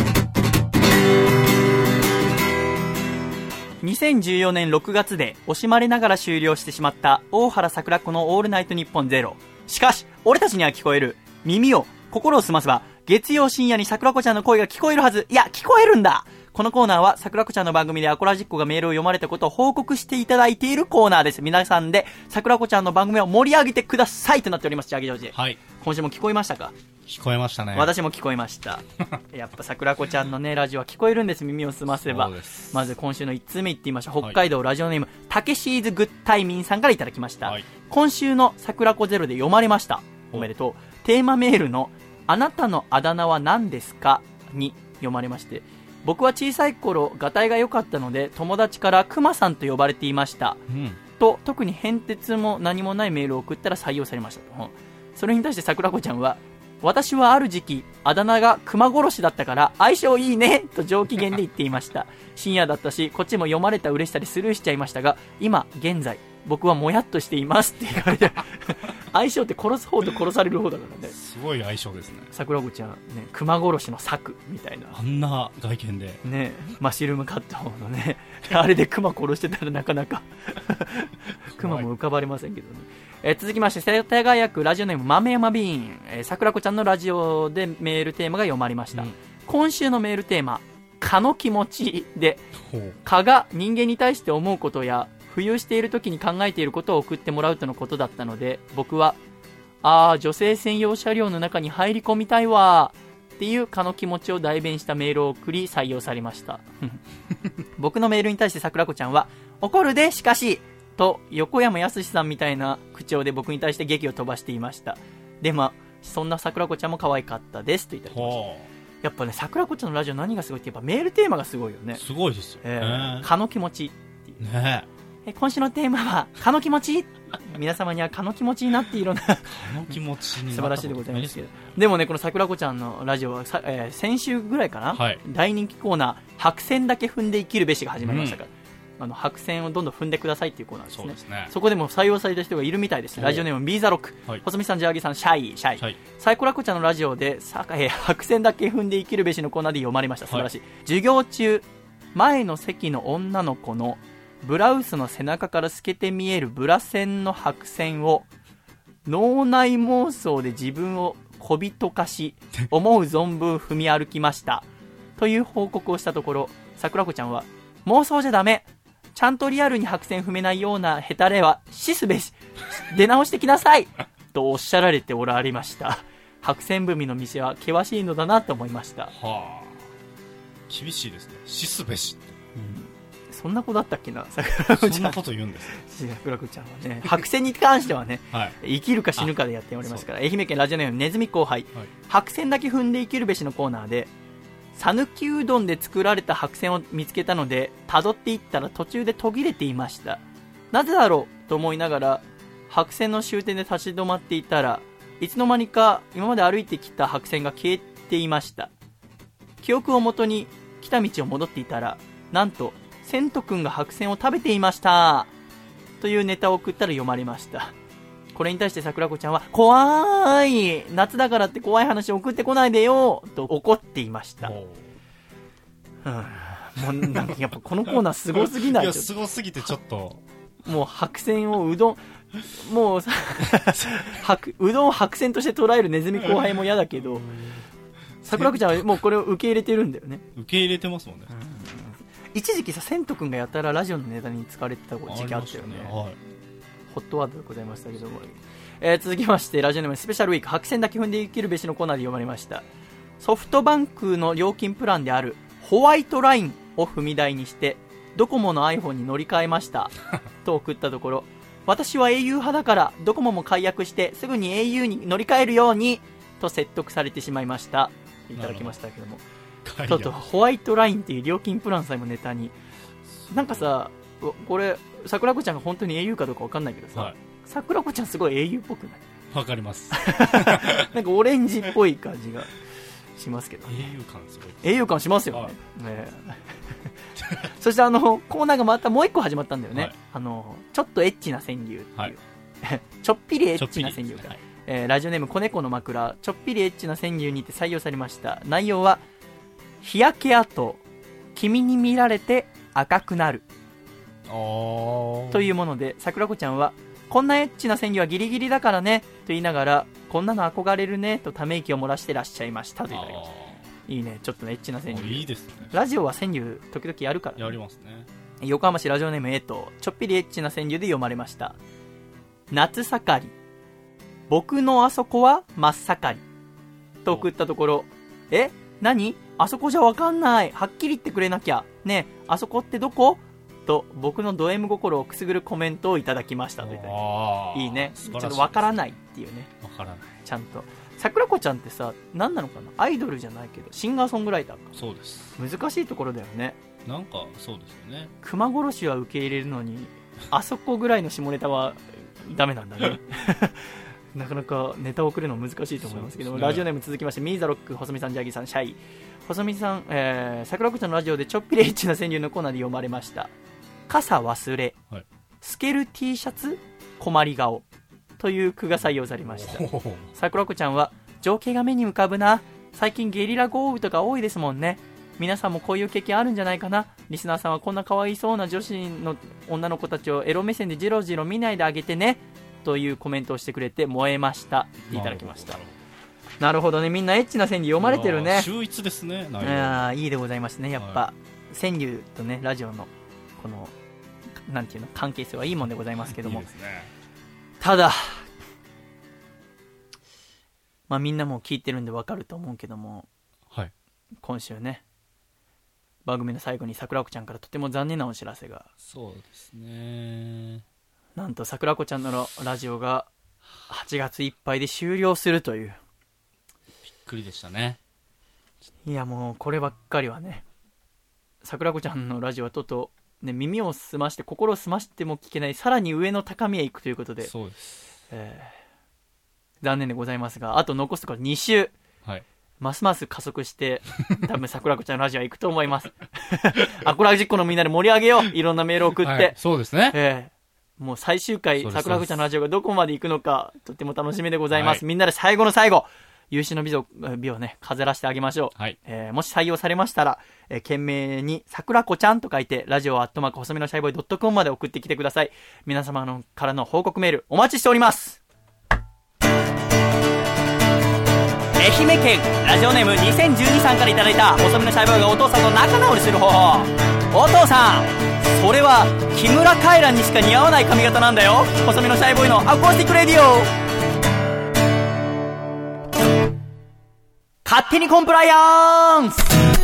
にせんじゅうよねんろくがつで惜しまれながら終了してしまった大原桜子のオールナイトニッポンゼロ。しかし俺たちには聞こえる、耳を心を澄ませば月曜深夜に桜子ちゃんの声が聞こえるはず。いや聞こえるんだ。このコーナーは桜子ちゃんの番組でアコラジッコがメールを読まれたことを報告していただいているコーナーです。皆さんで桜子ちゃんの番組を盛り上げてくださいとなっております。ジャーギジョージ、 はい、 今週も聞こえましたか？ 聞こえましたね。 私も聞こえましたやっぱ桜子ちゃんのねラジオは聞こえるんです。耳を澄ませば。まず今週のいちつめいってみましょう。北海道ラジオネーム、はい、たけしーずグッタイミンさんからいただきました、はい、今週の桜子ゼロで読まれました。おめでとう。テーマメールのあなたのあだ名は何ですかに読まれまして、僕は小さい頃ガタイが良かったので友達からクマさんと呼ばれていました、うん、と特に変哲も何もないメールを送ったら採用されましたと、うん、それに対して桜子ちゃんは、私はある時期あだ名がクマ殺しだったから相性いいねと上機嫌で言っていました深夜だったしこっちも読まれた嬉しさでスルーしちゃいましたが、今現在僕はもやっとしていますって言われて相性って殺す方と殺される方だからね。 すごい相性ですね。 桜子ちゃんね、熊殺しの策みたいな、 あんな外見でね、マシルムカットのねあれで熊殺してたらなかなか熊も浮かばれませんけどね。えー、続きまして世田谷区ラジオネーム豆山ビーン、えー、桜子ちゃんのラジオでメールテーマが読まれました、うん、今週のメールテーマ、蚊の気持ちで、蚊が人間に対して思うことや浮遊している時に考えていることを送ってもらうとのことだったので、僕はあー女性専用車両の中に入り込みたいわっていう蚊の気持ちを代弁したメールを送り採用されました僕のメールに対して桜子ちゃんは、怒るでしかしと横山やすしさんみたいな口調で僕に対して劇を飛ばしていました。でもそんな桜子ちゃんも可愛かったですといただきました。 やっぱね、桜子ちゃんのラジオ何がすごいって、やっぱメールテーマがすごいよね。 すごいですよ、 えー、蚊の気持ちっていう、 ね、 え今週のテーマは蚊の気持ち皆様には蚊の気持ちになっているような蚊の気持ちに素晴らしいでございますけど、でもね、この桜子ちゃんのラジオはさ、えー、先週ぐらいかな、はい、大人気コーナー白線だけ踏んで生きるべしが始まりましたから、うん、あの白線をどんどん踏んでくださいっていうコーナーです ね, そうですね。そこでも採用された人がいるみたいです。ラジオネームビーザロック、はい、細見さん、ジャーギーさん、シャイシャイ、はい、サイコラコちゃんのラジオでさ、えー、白線だけ踏んで生きるべしのコーナーで読まれました。素晴らしい、はい、授業中前の席の女の子のブラウスの背中から透けて見えるブラ線の白線を脳内妄想で自分を小人化し思う存分踏み歩きましたという報告をしたところ、桜子ちゃんは妄想じゃダメ、ちゃんとリアルに白線踏めないようなヘタレは死すべし、出直してきなさいとおっしゃられておられました。白線踏みの店は険しいのだなと思いました。はあ、厳しいですね。死すべしって、 うん、そんな子だったっけな、桜子ちゃん。 そんなこと言うんですよ。 桜子ちゃんはね、白線に関してはね、はい、生きるか死ぬかでやっておりますから。愛媛県ラジオネームネズミ後輩、はい、白線だけ踏んで生きるべしのコーナーで、讃岐うどんで作られた白線を見つけたので辿っていったら途中で途切れていました。なぜだろうと思いながら白線の終点で立ち止まっていたら、いつの間にか今まで歩いてきた白線が消えていました。記憶をもとに来た道を戻っていたら、なんとセント君が白線を食べていましたというネタを送ったら読まれました。これに対して桜子ちゃんは、怖い、夏だからって怖い話送ってこないでよと怒っていました。うん、もうなんかやっぱこのコーナーすごすぎない？ いや、すごすぎてちょっともう白線をうどん、もう白うどんを白線として捉えるネズミ後輩も嫌だけど、桜子ちゃんはもうこれを受け入れてるんだよね。 受け入れてますもんね。 うん、一時期さ、セント君がやたらラジオのネタに使われてた時期あったよね。はい、ホットワードでございましたけども、えー、続きましてラジオネームスペシャルウィーク、白線だけ踏んで生きるべしのコーナーで読まれました。ソフトバンクの料金プランであるホワイトラインを踏み台にしてドコモの iPhone に乗り換えましたと送ったところ、私は au 派だからドコモも解約してすぐに au に乗り換えるようにと説得されてしまいました。いただきましたけども、ちょっとホワイトラインっていう料金プランさえもネタに、なんかさ、これ桜子ちゃんが本当に au かどうか分かんないけどさ、はい、桜子ちゃんすごい au っぽくない？ わかりますなんかオレンジっぽい感じがしますけど、ね、 au 感すごい au 感しますよね、はい、ねそしてあのコーナーがまたもう一個始まったんだよね、はい、あのちょっとエッチな川柳っていう、はい、ちょっぴりエッチな川柳か、えー、ラジオネーム子猫の枕、ちょっぴりエッチな川柳にて採用されました。内容は、日焼け跡君に見られて赤くなるというもので、桜子ちゃんはこんなエッチな川柳はギリギリだからねと言いながら、こんなの憧れるねとため息を漏らしてらっしゃいましたといただきました。いいね、ちょっとねエッチな川柳。 いいですね。 ラジオは川柳時々やるから、ね、 やりますね。 横浜市ラジオネームエイト、ちょっぴりエッチな川柳で読まれました。夏盛り僕のあそこは真っ盛りと送ったところ、え何あそこじゃわかんない、はっきり言ってくれなきゃねえ、あそこってどこと僕のド M 心をくすぐるコメントをいただきましたといただき、いいね。ちょっとわからないっていうね。 わからない。 ちゃんと桜子ちゃんってさ、何なのかな、アイドルじゃないけどシンガーソングライターか。 そうです。 難しいところだよね。 なんかそうですよね。 熊殺しは受け入れるのにあそこぐらいの下ネタはダメなんだねなかなかネタを送るの難しいと思いますけども、ね、ラジオネーム続きまして、ミーザロック、細見さん、ジャギさん、シャイ。細見さん、えー、桜子ちゃんのラジオでちょっぴりエッチな川柳のコーナーで読まれました。傘忘れ、はい、透ける T シャツ困り顔という句が採用されました。桜子ちゃんは、情景が目に浮かぶな、最近ゲリラ豪雨とか多いですもんね。皆さんもこういう経験あるんじゃないかな。リスナーさんはこんな可愛そうな女子の女の子たちをエロ目線でジロジロ見ないであげてねというコメントをしてくれて燃えましたっていただきました。なるほどね、みんなエッチな川柳読まれてるね。 秀逸ですね。 いやいいでございますね。やっぱ、はい、川柳とねラジオのこのなんていうの関係性はいいもんでございますけども、いいですね。ただまあみんなも聞いてるんでわかると思うけども、 はい、 今週ね番組の最後に桜子ちゃんからとても残念なお知らせが。 そうですね。 なんと桜子ちゃんのラジオがはちがついっぱいで終了するという。 びっくりでしたね。 いやもうこればっかりはね、桜子ちゃんのラジオはとうとう、ね、耳を澄まして心を澄ましても聞けないさらに上の高みへ行くということで、 そうです、 えー、残念でございますが、あと残すところに週、はい、ますます加速して多分桜子ちゃんのラジオは行くと思いますアコラジッコのみんなで盛り上げよう、いろんなメールを送って、はい、 そうですね、 えー、もう最終回桜子ちゃんのラジオがどこまで行くのかとっても楽しみでございます、はい、みんなで最後の最後有志の美を美をね飾らせてあげましょう、はい、えー、もし採用されましたら、えー、懸命に桜子ちゃんと書いてラジオアットマーク細身のシャイボーイドットコムまで送ってきてください。皆様のからの報告メールお待ちしております。愛媛県ラジオネームにせんじゅうにさんからいただいた細身のシャイボーイがお父さんと仲直りする方法。お父さん、それは木村カエラにしか似合わない髪型なんだよ。細身のシャイボーイのアコースティックレディオ。勝手にコンプライアンス。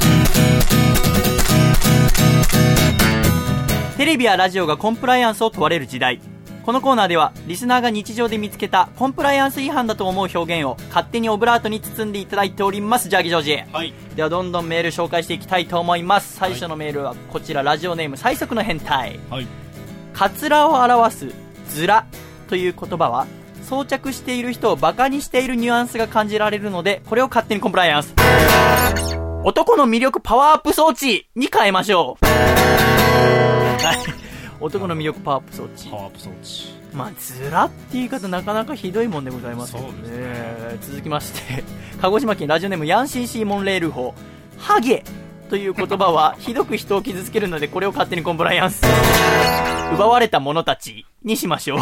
テレビやラジオがコンプライアンスを問われる時代、このコーナーではリスナーが日常で見つけたコンプライアンス違反だと思う表現を勝手にオブラートに包んでいただいております。ジャーギジョージ、はい、ではどんどんメール紹介していきたいと思います。最初のメールはこちら、ラジオネーム最速の変態、はい、カツラを表すズラという言葉は装着している人をバカにしているニュアンスが感じられるので、これを勝手にコンプライアンス。男の魅力パワーアップ装置に変えましょう。はい、男の魅力パワーアップ装置。 パワーアップ装置。 まあズラって言い方なかなかひどいもんでございますよね。そうですね。続きまして鹿児島県ラジオネームヤンシーシーモンレール法、ハゲという言葉はひどく人を傷つけるので、これを勝手にコンプライアンス。奪われた者たちにしましょう。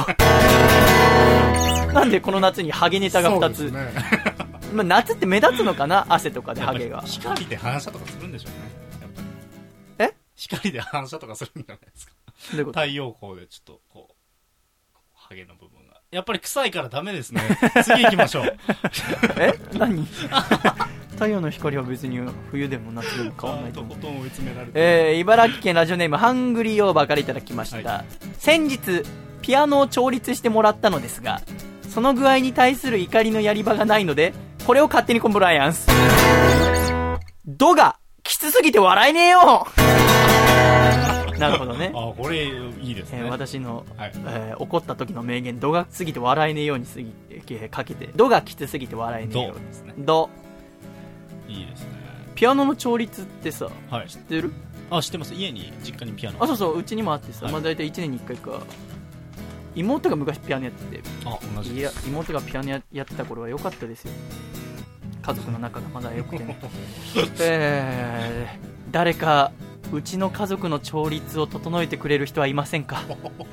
なんでこの夏にハゲネタがふたつ、ね、まあ夏って目立つのかな、汗とかでハゲが。 光で反射とかするんでしょうね、やっぱり。え光で反射とかするんじゃないですか。太陽光でちょっとこうハゲの部分がやっぱり臭いからダメですね。次行きましょう。 え何太陽の光は別に冬でも夏でも変わらないと思う。 とことん追い詰められて、 えー、茨城県ラジオネームハングリーオーバーからいただきました、はい、先日ピアノを調律してもらったのですが、その具合に対する怒りのやり場がないので、これを勝手にコンプライアンス。ドがきつすぎて笑えねえよ。なるほどね。 あ、これいいですね。 えー、私の、はい、えー、怒った時の名言、ドがすぎて笑えねえようにすぎてかけて、ドがきつすぎて笑えねえようですね。ド。 いいですね。 ピアノの調律ってさ、はい、知ってる？ あ、知ってます。家に実家にピアノ。 あ、そうそう、うちにもあってさ、はい、まあ大体いちねんにいっかいか。妹が昔ピアノやってて、 あ、同じです。 いや、妹がピアノ や, やってた頃は良かったですよ。家族の仲がまだ良くてね。えー、誰かうちの家族の調律を整えてくれる人はいませんか？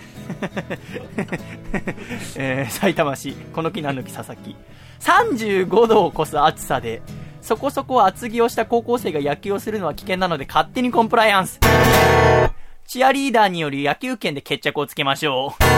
えー、埼玉市この木なんの木佐々木、さんじゅうごどを超す暑さでそこそこ厚着をした高校生が野球をするのは危険なので、勝手にコンプライアンス。チアリーダーによる野球拳で決着をつけましょう。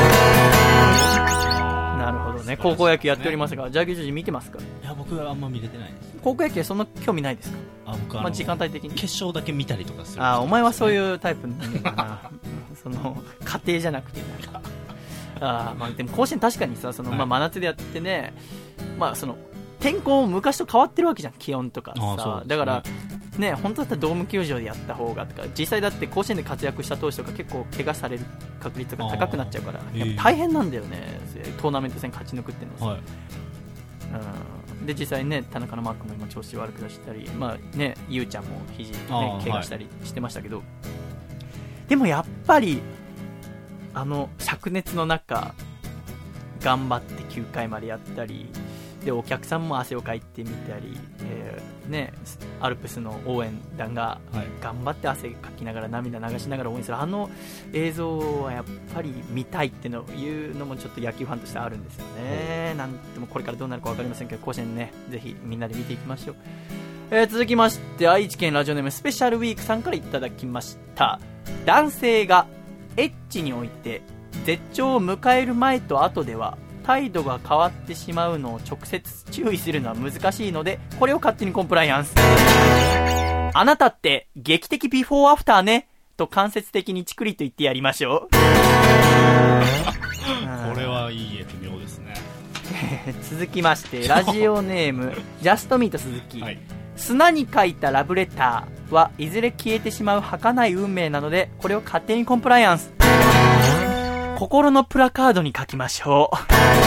なるほどね。高校野球やっておりますが、ジャーギージョージ見てますか？ いや、僕はあんま見れてないです。 高校野球はそんな興味ないですか？ あ、僕は、 まあ、時間帯的に決勝だけ見たりとかする。 あ、お前はそういうタイプなんだな。その家庭じゃなくてなんかあ、まあ、でも甲子園確かにさ、その、まあ、真夏でやってね、まあその天候も昔と変わってるわけじゃん、気温とかさ、ね、だからね、本当だったらドーム球場でやった方がとか、実際だって甲子園で活躍した投手とか結構怪我される確率が高くなっちゃうから、やっぱ大変なんだよね、トーナメント戦勝ち抜くっていうのはさ、はい、うん、で実際ね、田中のマークも今調子悪く出したり、まあね、ゆうちゃんも肘、ね、怪我したりしてましたけど、はい、でもやっぱりあの灼熱の中頑張ってきゅうかいまでやったりで、お客さんも汗をかいてみたり、えーね、アルプスの応援団が頑張って汗かきながら涙流しながら応援するあの映像はやっぱり見たいっていうのいうのもちょっと野球ファンとしてあるんですよね。なんでもこれからどうなるか分かりませんけど、甲子園ね、ぜひみんなで見ていきましょう。えー、続きまして愛知県ラジオネームスペシャルウィークさんからいただきました。男性がエッチにおいて絶頂を迎える前と後では態度が変わってしまうのを直接注意するのは難しいので、これを勝手にコンプライアンス。あなたって劇的ビフォーアフターねと間接的にチクリと言ってやりましょう。これはいいえ、微妙ですね。 続きましてラジオネームジャストミート鈴木、はい、 砂に書いたラブレターはいずれ消えてしまう儚い運命なので、これを勝手にコンプライアンス。心のプラカードに書きましょう。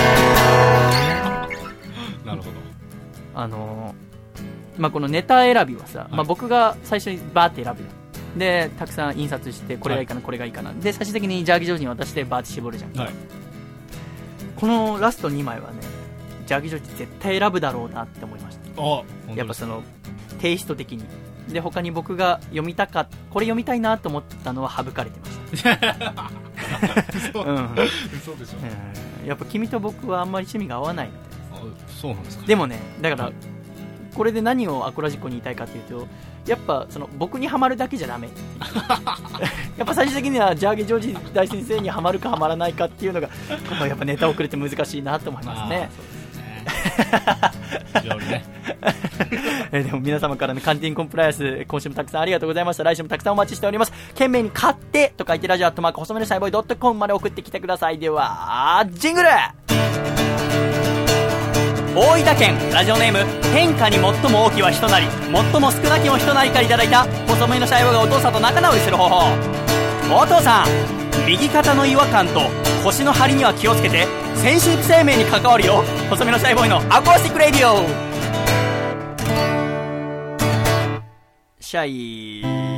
なるほど。 あのー、まあ、このネタ選びはさ、はい、まあ、僕が最初にバーって選ぶで、たくさん印刷してこれがいいかな、はい、これがいいかなで、最終的にジャーギージョージに渡してバーって絞るじゃん、はい、このラストにまいはね、ジャーギージョージ絶対選ぶだろうなって思いました。 あ、 やっぱそのテイスト的に。で、他に僕が読みたかこれ読みたいなと思ったのは省かれてましたそう、うん、 そうでしょ、 うん、やっぱ君と僕はあんまり趣味が合わないみたいな。 あ、そうなんですか。 でもね、だから、はい、これで何をアコラジコに言いたいかというと、やっぱその僕にハマるだけじゃダメやっぱ最終的にはジャーゲージョージ大先生にハマるかハマらないかっていうのがやっぱネタ遅れて難しいなと思いますね。 非常にねえでも皆様からのカンティンコンプライアンス、今週もたくさんありがとうございました。来週もたくさんお待ちしております。懸命に買ってと書いてラジオアットマーク細めのシャイボーイドットコムまで送ってきてください。ではジングル。大分県ラジオネーム天下に最も大きは人なり最も少なきも人なりからいただいた細めのシャイボーイがお父さんと仲直りする方法。お父さん、右肩の違和感と腰の張りには気をつけて先進生命に関わるよ。細めのシャイボーイのアコースティックレディオ。シャイ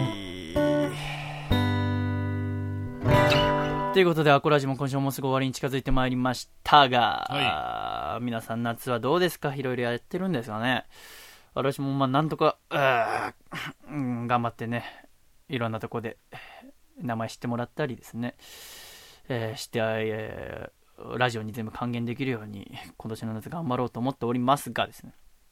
ということで、アコラジも今週もすぐ終わりに近づいてまいりましたが、はい、皆さん夏はどうですか？いろいろやってるんですかね。私もまあなんとか、うん、頑張ってね、いろんなとこで名前知ってもらったりですね、えー、して、えー、ラジオに全部還元できるように今年の夏頑張ろうと思っておりますがですね、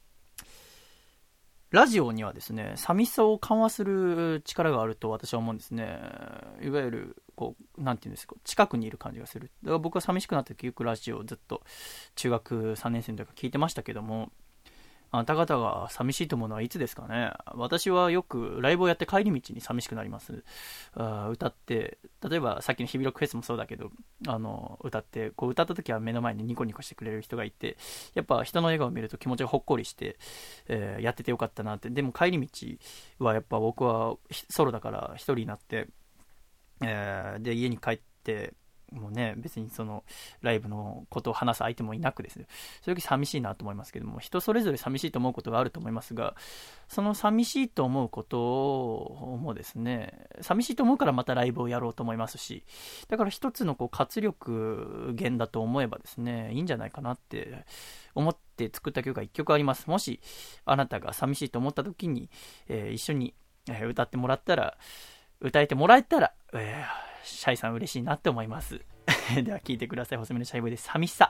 ラジオにはですね、寂しさを緩和する力があると私は思うんですね。いわゆるこう、なんていうんですか、近くにいる感じがする。だから僕は寂しくなった時、よくラジオをずっと中学さんねん生の時から聞いてましたけども、あなた方が寂しいと思うのはいつですかね。私はよくライブをやって帰り道に寂しくなります。あ、歌って、例えばさっきの日々ロックフェスもそうだけど、あの歌ってこう歌った時は目の前にニコニコしてくれる人がいて、やっぱ人の笑顔を見ると気持ちがほっこりして、えー、やっててよかったなって。でも帰り道はやっぱ僕はソロだから一人になって、えー、で家に帰ってもうね、別にそのライブのことを話す相手もいなくですね、そういう時寂しいなと思いますけども、人それぞれ寂しいと思うことがあると思いますが、その寂しいと思うこともですね、寂しいと思うからまたライブをやろうと思いますし、だから一つのこう活力源だと思えばですね、いいんじゃないかなって思って作った曲がいっきょくあります。もしあなたが寂しいと思った時に、えー、一緒に歌ってもらったら、歌えてもらえたら、えーシャイさん嬉しいなって思いますでは聞いてください。細めのシャイボーイで寂しさ。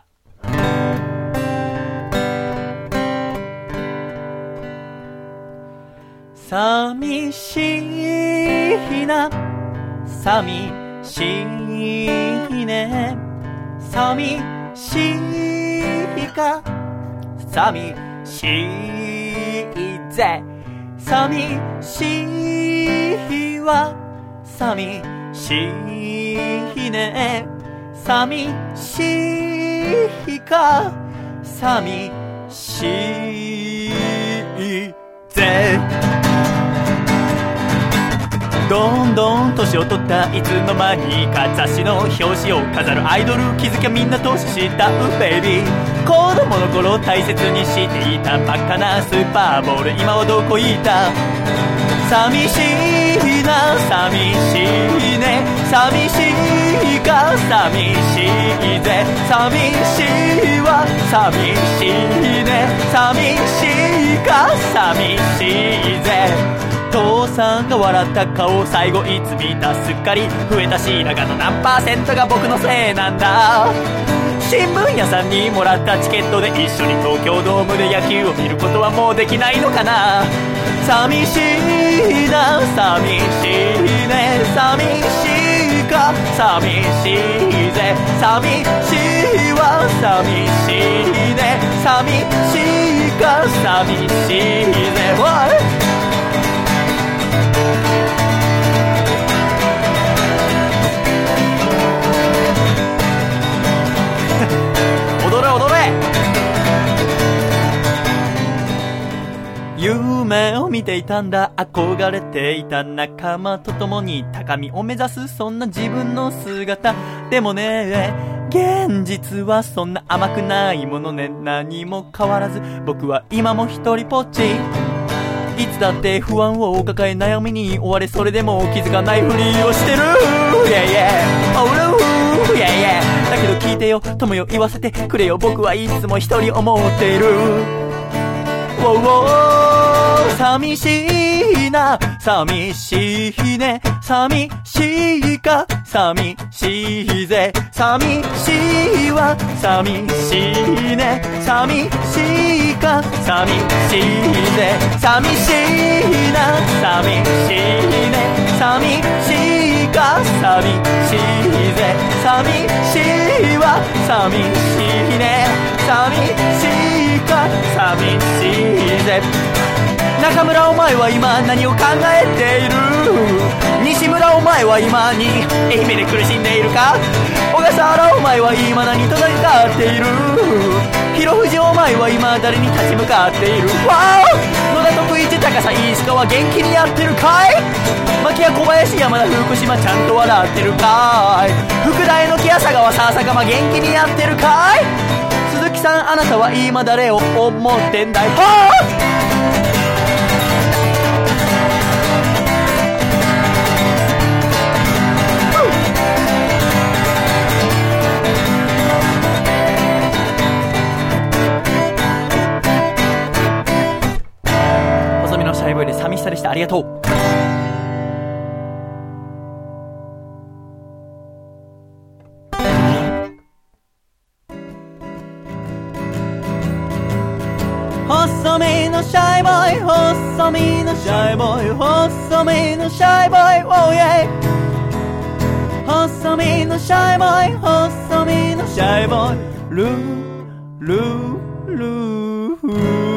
寂しいな、寂しいね、寂しいか、寂しいぜ、寂しいわ、寂しいね、寂しいか、寂しいぜ。どんどん年を取ったいつの間にか、雑誌の表紙を飾るアイドル、気づきゃみんな年下うベイビー。子供の頃大切にしていた真っ赤なスーパーボール、今はどこ行った。寂しいな、寂しいね、寂しいか、寂しいぜ、寂しいわ、寂しいね、寂しいか、寂しいぜ。父さんが笑った顔、最後いつ見た。すっかり増えた白髪の何パーセントが僕のせいなんだ。新聞屋さんにもらったチケットで一緒に東京ドームで野球を見ることはもうできないのかな。寂しいな、寂しいね、寂しいか、寂しいぜ、寂しいわ、寂しいね、寂しいか、寂しいぜ。おい踊れ踊れ。 夢を見ていたんだ、憧れていた仲間と共に高みを目指す、そんな自分の姿。でもね、現実はそんな甘くないものね。何も変わらず僕は今も一人ぽっち。いつだって不安を抱え悩みに追われ、それでも気づかないふりをしてる。 Yeah yeah Oh no Yeah yeah だけど聞いてよ友よ、言わせてくれよ、僕はいつも一人思っている。 Wow wow 寂しいな、寂しいね、寂しいか、寂しいぜ、寂しいわ、寂しいね、寂しいか、寂しいぜ、寂しいな、寂しいね、寂しいか、寂しいぜ、寂しいわ、寂しいね、寂しいか、寂しいぜ。中村お前は今何を考えている？西村お前は今に愛媛で苦しんでいるか？小笠原お前は今何と戦っている？広藤お前は今誰に立ち向かっている？わお！野田徳一高さ飯塚は元気にやってるかい？牧谷小林山田福島ちゃんと笑ってるかい？福田榎木朝川笹釜元気にやってるかい？鈴木さんあなたは今誰を思ってんだい？はぁ！シャイボーイで寂しさでした。ありがとう。細身のシャイボーイ、細身のシャイボーイ、細身のシャイボーイ、oh yeah。細身のシャイボーイ、細身のシャイボーイ、ルールールー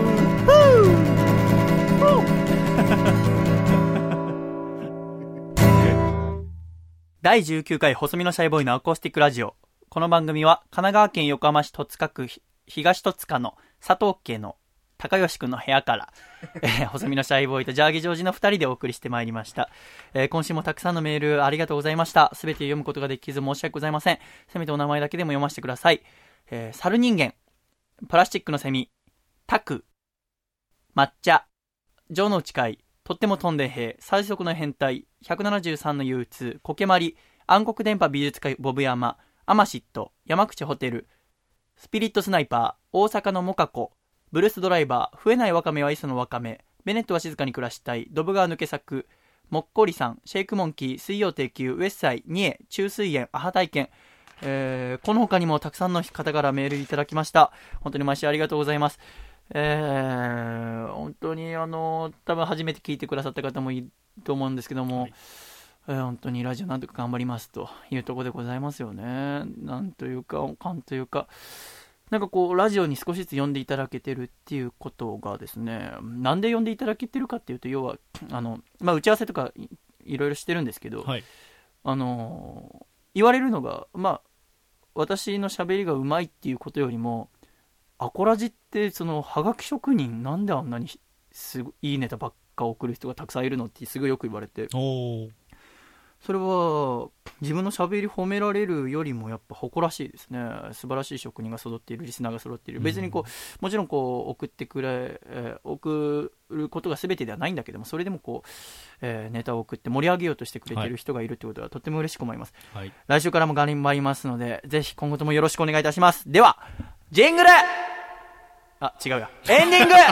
だいじゅうきゅうかい細身のシャイボーイのアコースティックラジオ。この番組は神奈川県横浜市戸塚区東戸塚の佐藤家の高吉くんの部屋から、えー、細身のシャイボーイとジャーギジョージのふたりでお送りしてまいりました。えー、今週もたくさんのメールありがとうございました。すべて読むことができず申し訳ございません。せめてお名前だけでも読ませてください。えー、猿人間、プラスチックのセミ、タク、抹茶、城之内海、とっても飛んで兵、最速の変態、ひゃくななじゅうさんの憂鬱、コケマリ、暗黒電波美術家ボブ山、アマシット、山口ホテル、スピリットスナイパー、大阪のモカコ、ブルースドライバー、増えないワカメは磯のワカメ、ベネットは静かに暮らしたい、ドブ川抜け作、もっこりさん、シェイクモンキー、水曜定休、ウェッサイ、ニエ、中水炎、アハ体験、えー、この他にもたくさんの方からメールいただきました。本当に毎週ありがとうございます。えー、本当にあの多分初めて聞いてくださった方もいると思うんですけども、はい、えー、本当にラジオなんとか頑張りますというところでございますよね。なんというかかんというかなんかこうラジオに少しずつ呼んでいただけてるっていうことがですね、なんで呼んでいただけてるかっていうと、要はあの、まあ、打ち合わせとか い, いろいろしてるんですけど、はい、あの言われるのが、まあ、私の喋りがうまいっていうことよりも、アコラジってそのハガキ職人なんであんなにすごいいネタばっか送る人がたくさんいるのってすごいよく言われて、おそれは自分の喋り褒められるよりもやっぱ誇らしいですね。素晴らしい職人が揃っている、リスナーが揃っている、別にこうもちろんこう送ってくれ、えー、送ることが全てではないんだけども、それでもこう、えー、ネタを送って盛り上げようとしてくれている人がいるということはとても嬉しく思います、はい、来週からも頑張りますので、ぜひ今後ともよろしくお願いいたします。ではジングル、あ、違うや。エンディング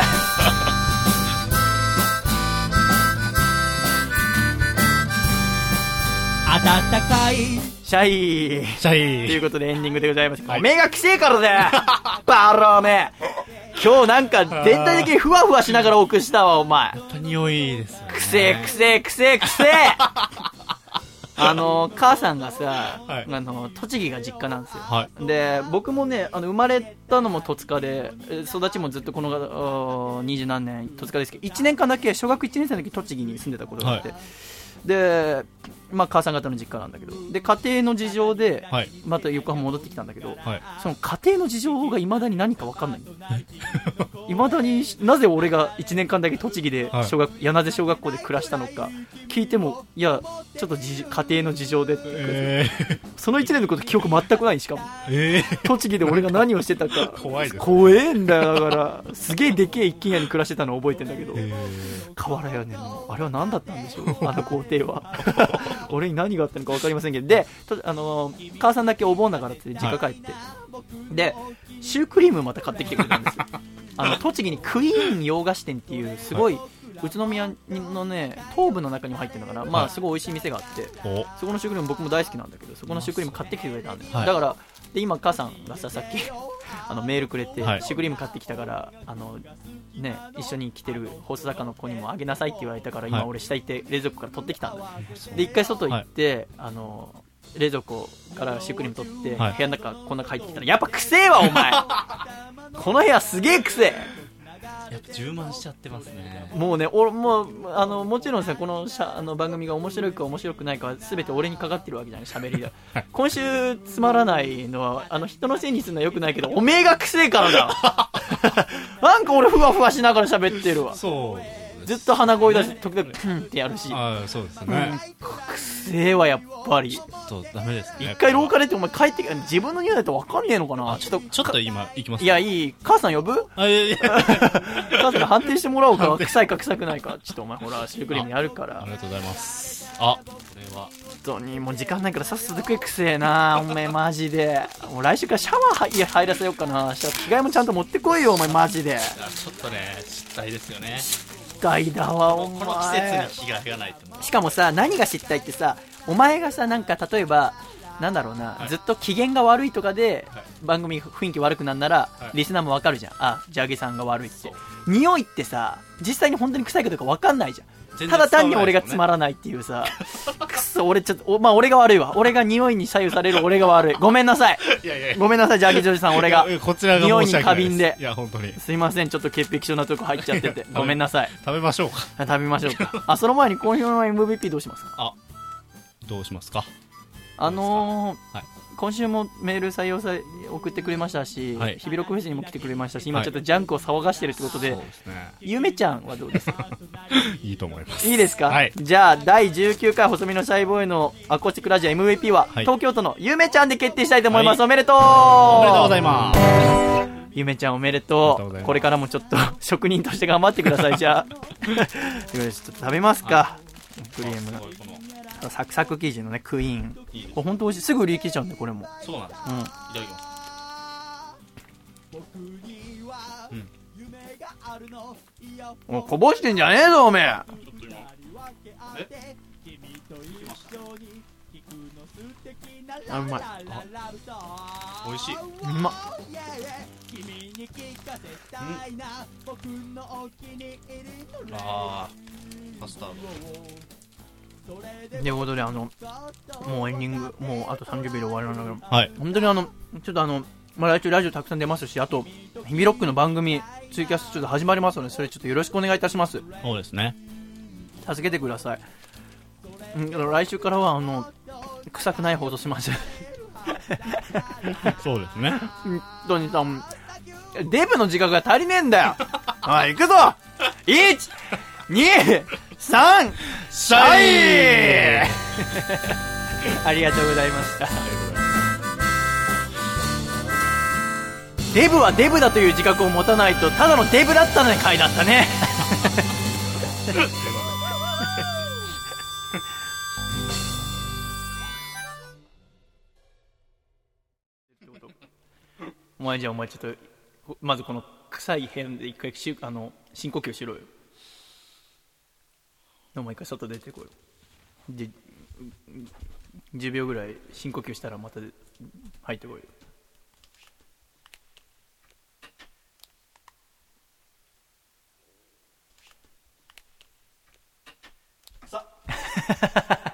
暖かいシャイシャイということでエンディングでございます。はい、目がきせえからねバロメ今日なんか全体的にふわふわしながら送したわお前。 やっぱ匂いですよね。 くせえくせえくせえくせえあの母さんがさ、はい、あの栃木が実家なんですよ、はい、で僕もねあの生まれたのも戸塚で育ちもずっとこの二十何年戸塚ですけど、いちねんかんだけ小学いちねん生の時栃木に住んでたことがあって、はい、 でまあ、母さん方の実家なんだけど、で家庭の事情でまた横浜戻ってきたんだけど、はい、その家庭の事情がいまだに何か分かんないいまだになぜ俺がいちねんかんだけ栃木で小学、はい、柳瀬小学校で暮らしたのか聞いても、いやちょっとじ家庭の事情でって、えー、そのいちねんのこと記憶全くない。しかも、えー、栃木で俺が何をしてたか怖いです、ね、怖えんだよ。だからすげえでけえ一軒家に暮らしてたのを覚えてんだけど、えー、瓦屋根のあれは何だったんでしょう、あの工程は俺に何があったのか分かりませんけど、で、あのー、母さんだけお盆だからって実家帰って、はい、でシュークリームまた買ってきてくれたんですよあの栃木にクイーン洋菓子店っていうすごい、はい、宇都宮のね東部の中にも入ってるのかな、はい、まあすごい美味しい店があって、そこのシュークリーム僕も大好きなんだけど、そこのシュークリーム買ってきてくれたんです、はい、だからで今母さんがささっきあのメールくれて、はい、シュークリーム買ってきたからあの、ね、一緒に来てる放送作家の子にもあげなさいって言われたから、今俺下行って冷蔵庫から取ってきたんだ、はい、で一回外行って、はい、あの冷蔵庫からシュークリーム取って、はい、部屋の中こんな入ってきたらやっぱくせえわお前この部屋すげえくせえ、 やっぱ充満しちゃってますね。 もうね、俺もうあのもちろんさ、このしゃあの番組が面白いか面白くないかは全て俺にかかってるわけじゃない、喋りが今週つまらないのはあの人のせいにするのはよくないけど、おめえがくせえからだなんか俺ふわふわしながら喋ってるわ。そうずっと鼻声出して時々プンってやるし、 ああそうですね、 くせえわやっぱり。ちょっとダメですね。 一回廊下出てお前帰って自分の匂いだと分かんねえのかな。 ちょっとちょっと今行きます。 いやいい、母さん呼ぶ？あいやいや母さんに判定してもらおうか、臭いか臭くないか。ちょっとお前ほらシュークリームやるから。 ありがとうございます。あ、これは本当にもう時間ないからさっさと食えくせえなお前マジで。もう来週からシャワーいや入らせようかな。着替えもちゃんと持ってこいよお前マジで。 ちょっとね失態ですよね。 だわお前、 この季節に着替えがないと。 しかもさ、何が失態ってさ、お前がさなんか例えばなんだろうな、はい、ずっと機嫌が悪いとかで、はい、番組雰囲気悪くなんなら、はい、リスナーもわかるじゃん。あ、ジャゲさんが悪いって。匂いってさ実際に本当に臭いかどうかわかんないじゃん。ただ単に俺がつまらないっていうさくそ俺ちょっとまあ俺が悪いわ。俺が匂いに左右される俺が悪い。ごめんなさい。いやいやごめんなさいジャーゲジョージさん。俺がこちらが匂いに過敏で。 いや本当にすいません、ちょっと潔癖症なとこ入っちゃっててごめんなさい。 食べましょうか。 食べましょうか。あ、その前に今週の エムブイピー どうしますか。 あ、どうしますか。 あのーはい、今週もメール採用さ送ってくれましたし、はい、日比ロクフェスにも来てくれましたし、今ちょっとジャンクを騒がしてるってことで、はい、そうですね、ゆめちゃんはどうですか。 いいと思います。 いいですか、 はい、 じゃあだいじゅうきゅうかい細身のシャイボーイのアコースティックラジオ エムブイピー は、はい、東京都のゆめちゃんで決定したいと思います、はい、おめでとう。 おめでとうございます。 ゆめちゃんおめでとう。これからもちょっと職人として頑張ってください。じゃあちょっと食べますか、はい、クリームのサクサク生地のねクイーン。いいこれ本当美味しい。すぐ売り切れちゃうんでこれも。 そうなんです、うん、いただきます。 うん、おこぼしてんじゃねえぞおめえ。えあうまい。あ美味しい。 うまっ。 うん、あーパスタードということで、あのもうエンディングもうあとさんじゅうびょうで終わりなんだけど、 はい、 本当にあのちょっとあの、まあ、来週ラジオたくさん出ますし、あと日比ロックの番組ツイキャスちょっと始まりますので、それちょっとよろしくお願いいたします。 そうですね、 助けてください。うん、来週からはあの臭くない放送しますそうですね。 本当にさデブの自覚が足りねえんだよはい行くぞいちにさんシャイありがとうございましたデブはデブだという自覚を持たないとただのデブだったのに回だったねお前じゃあお前ちょっとまずこの臭い部屋で一回しあの深呼吸しろよ。お前一回外出てこいよ。でじゅうびょうぐらい深呼吸したらまた入ってこいよ。さ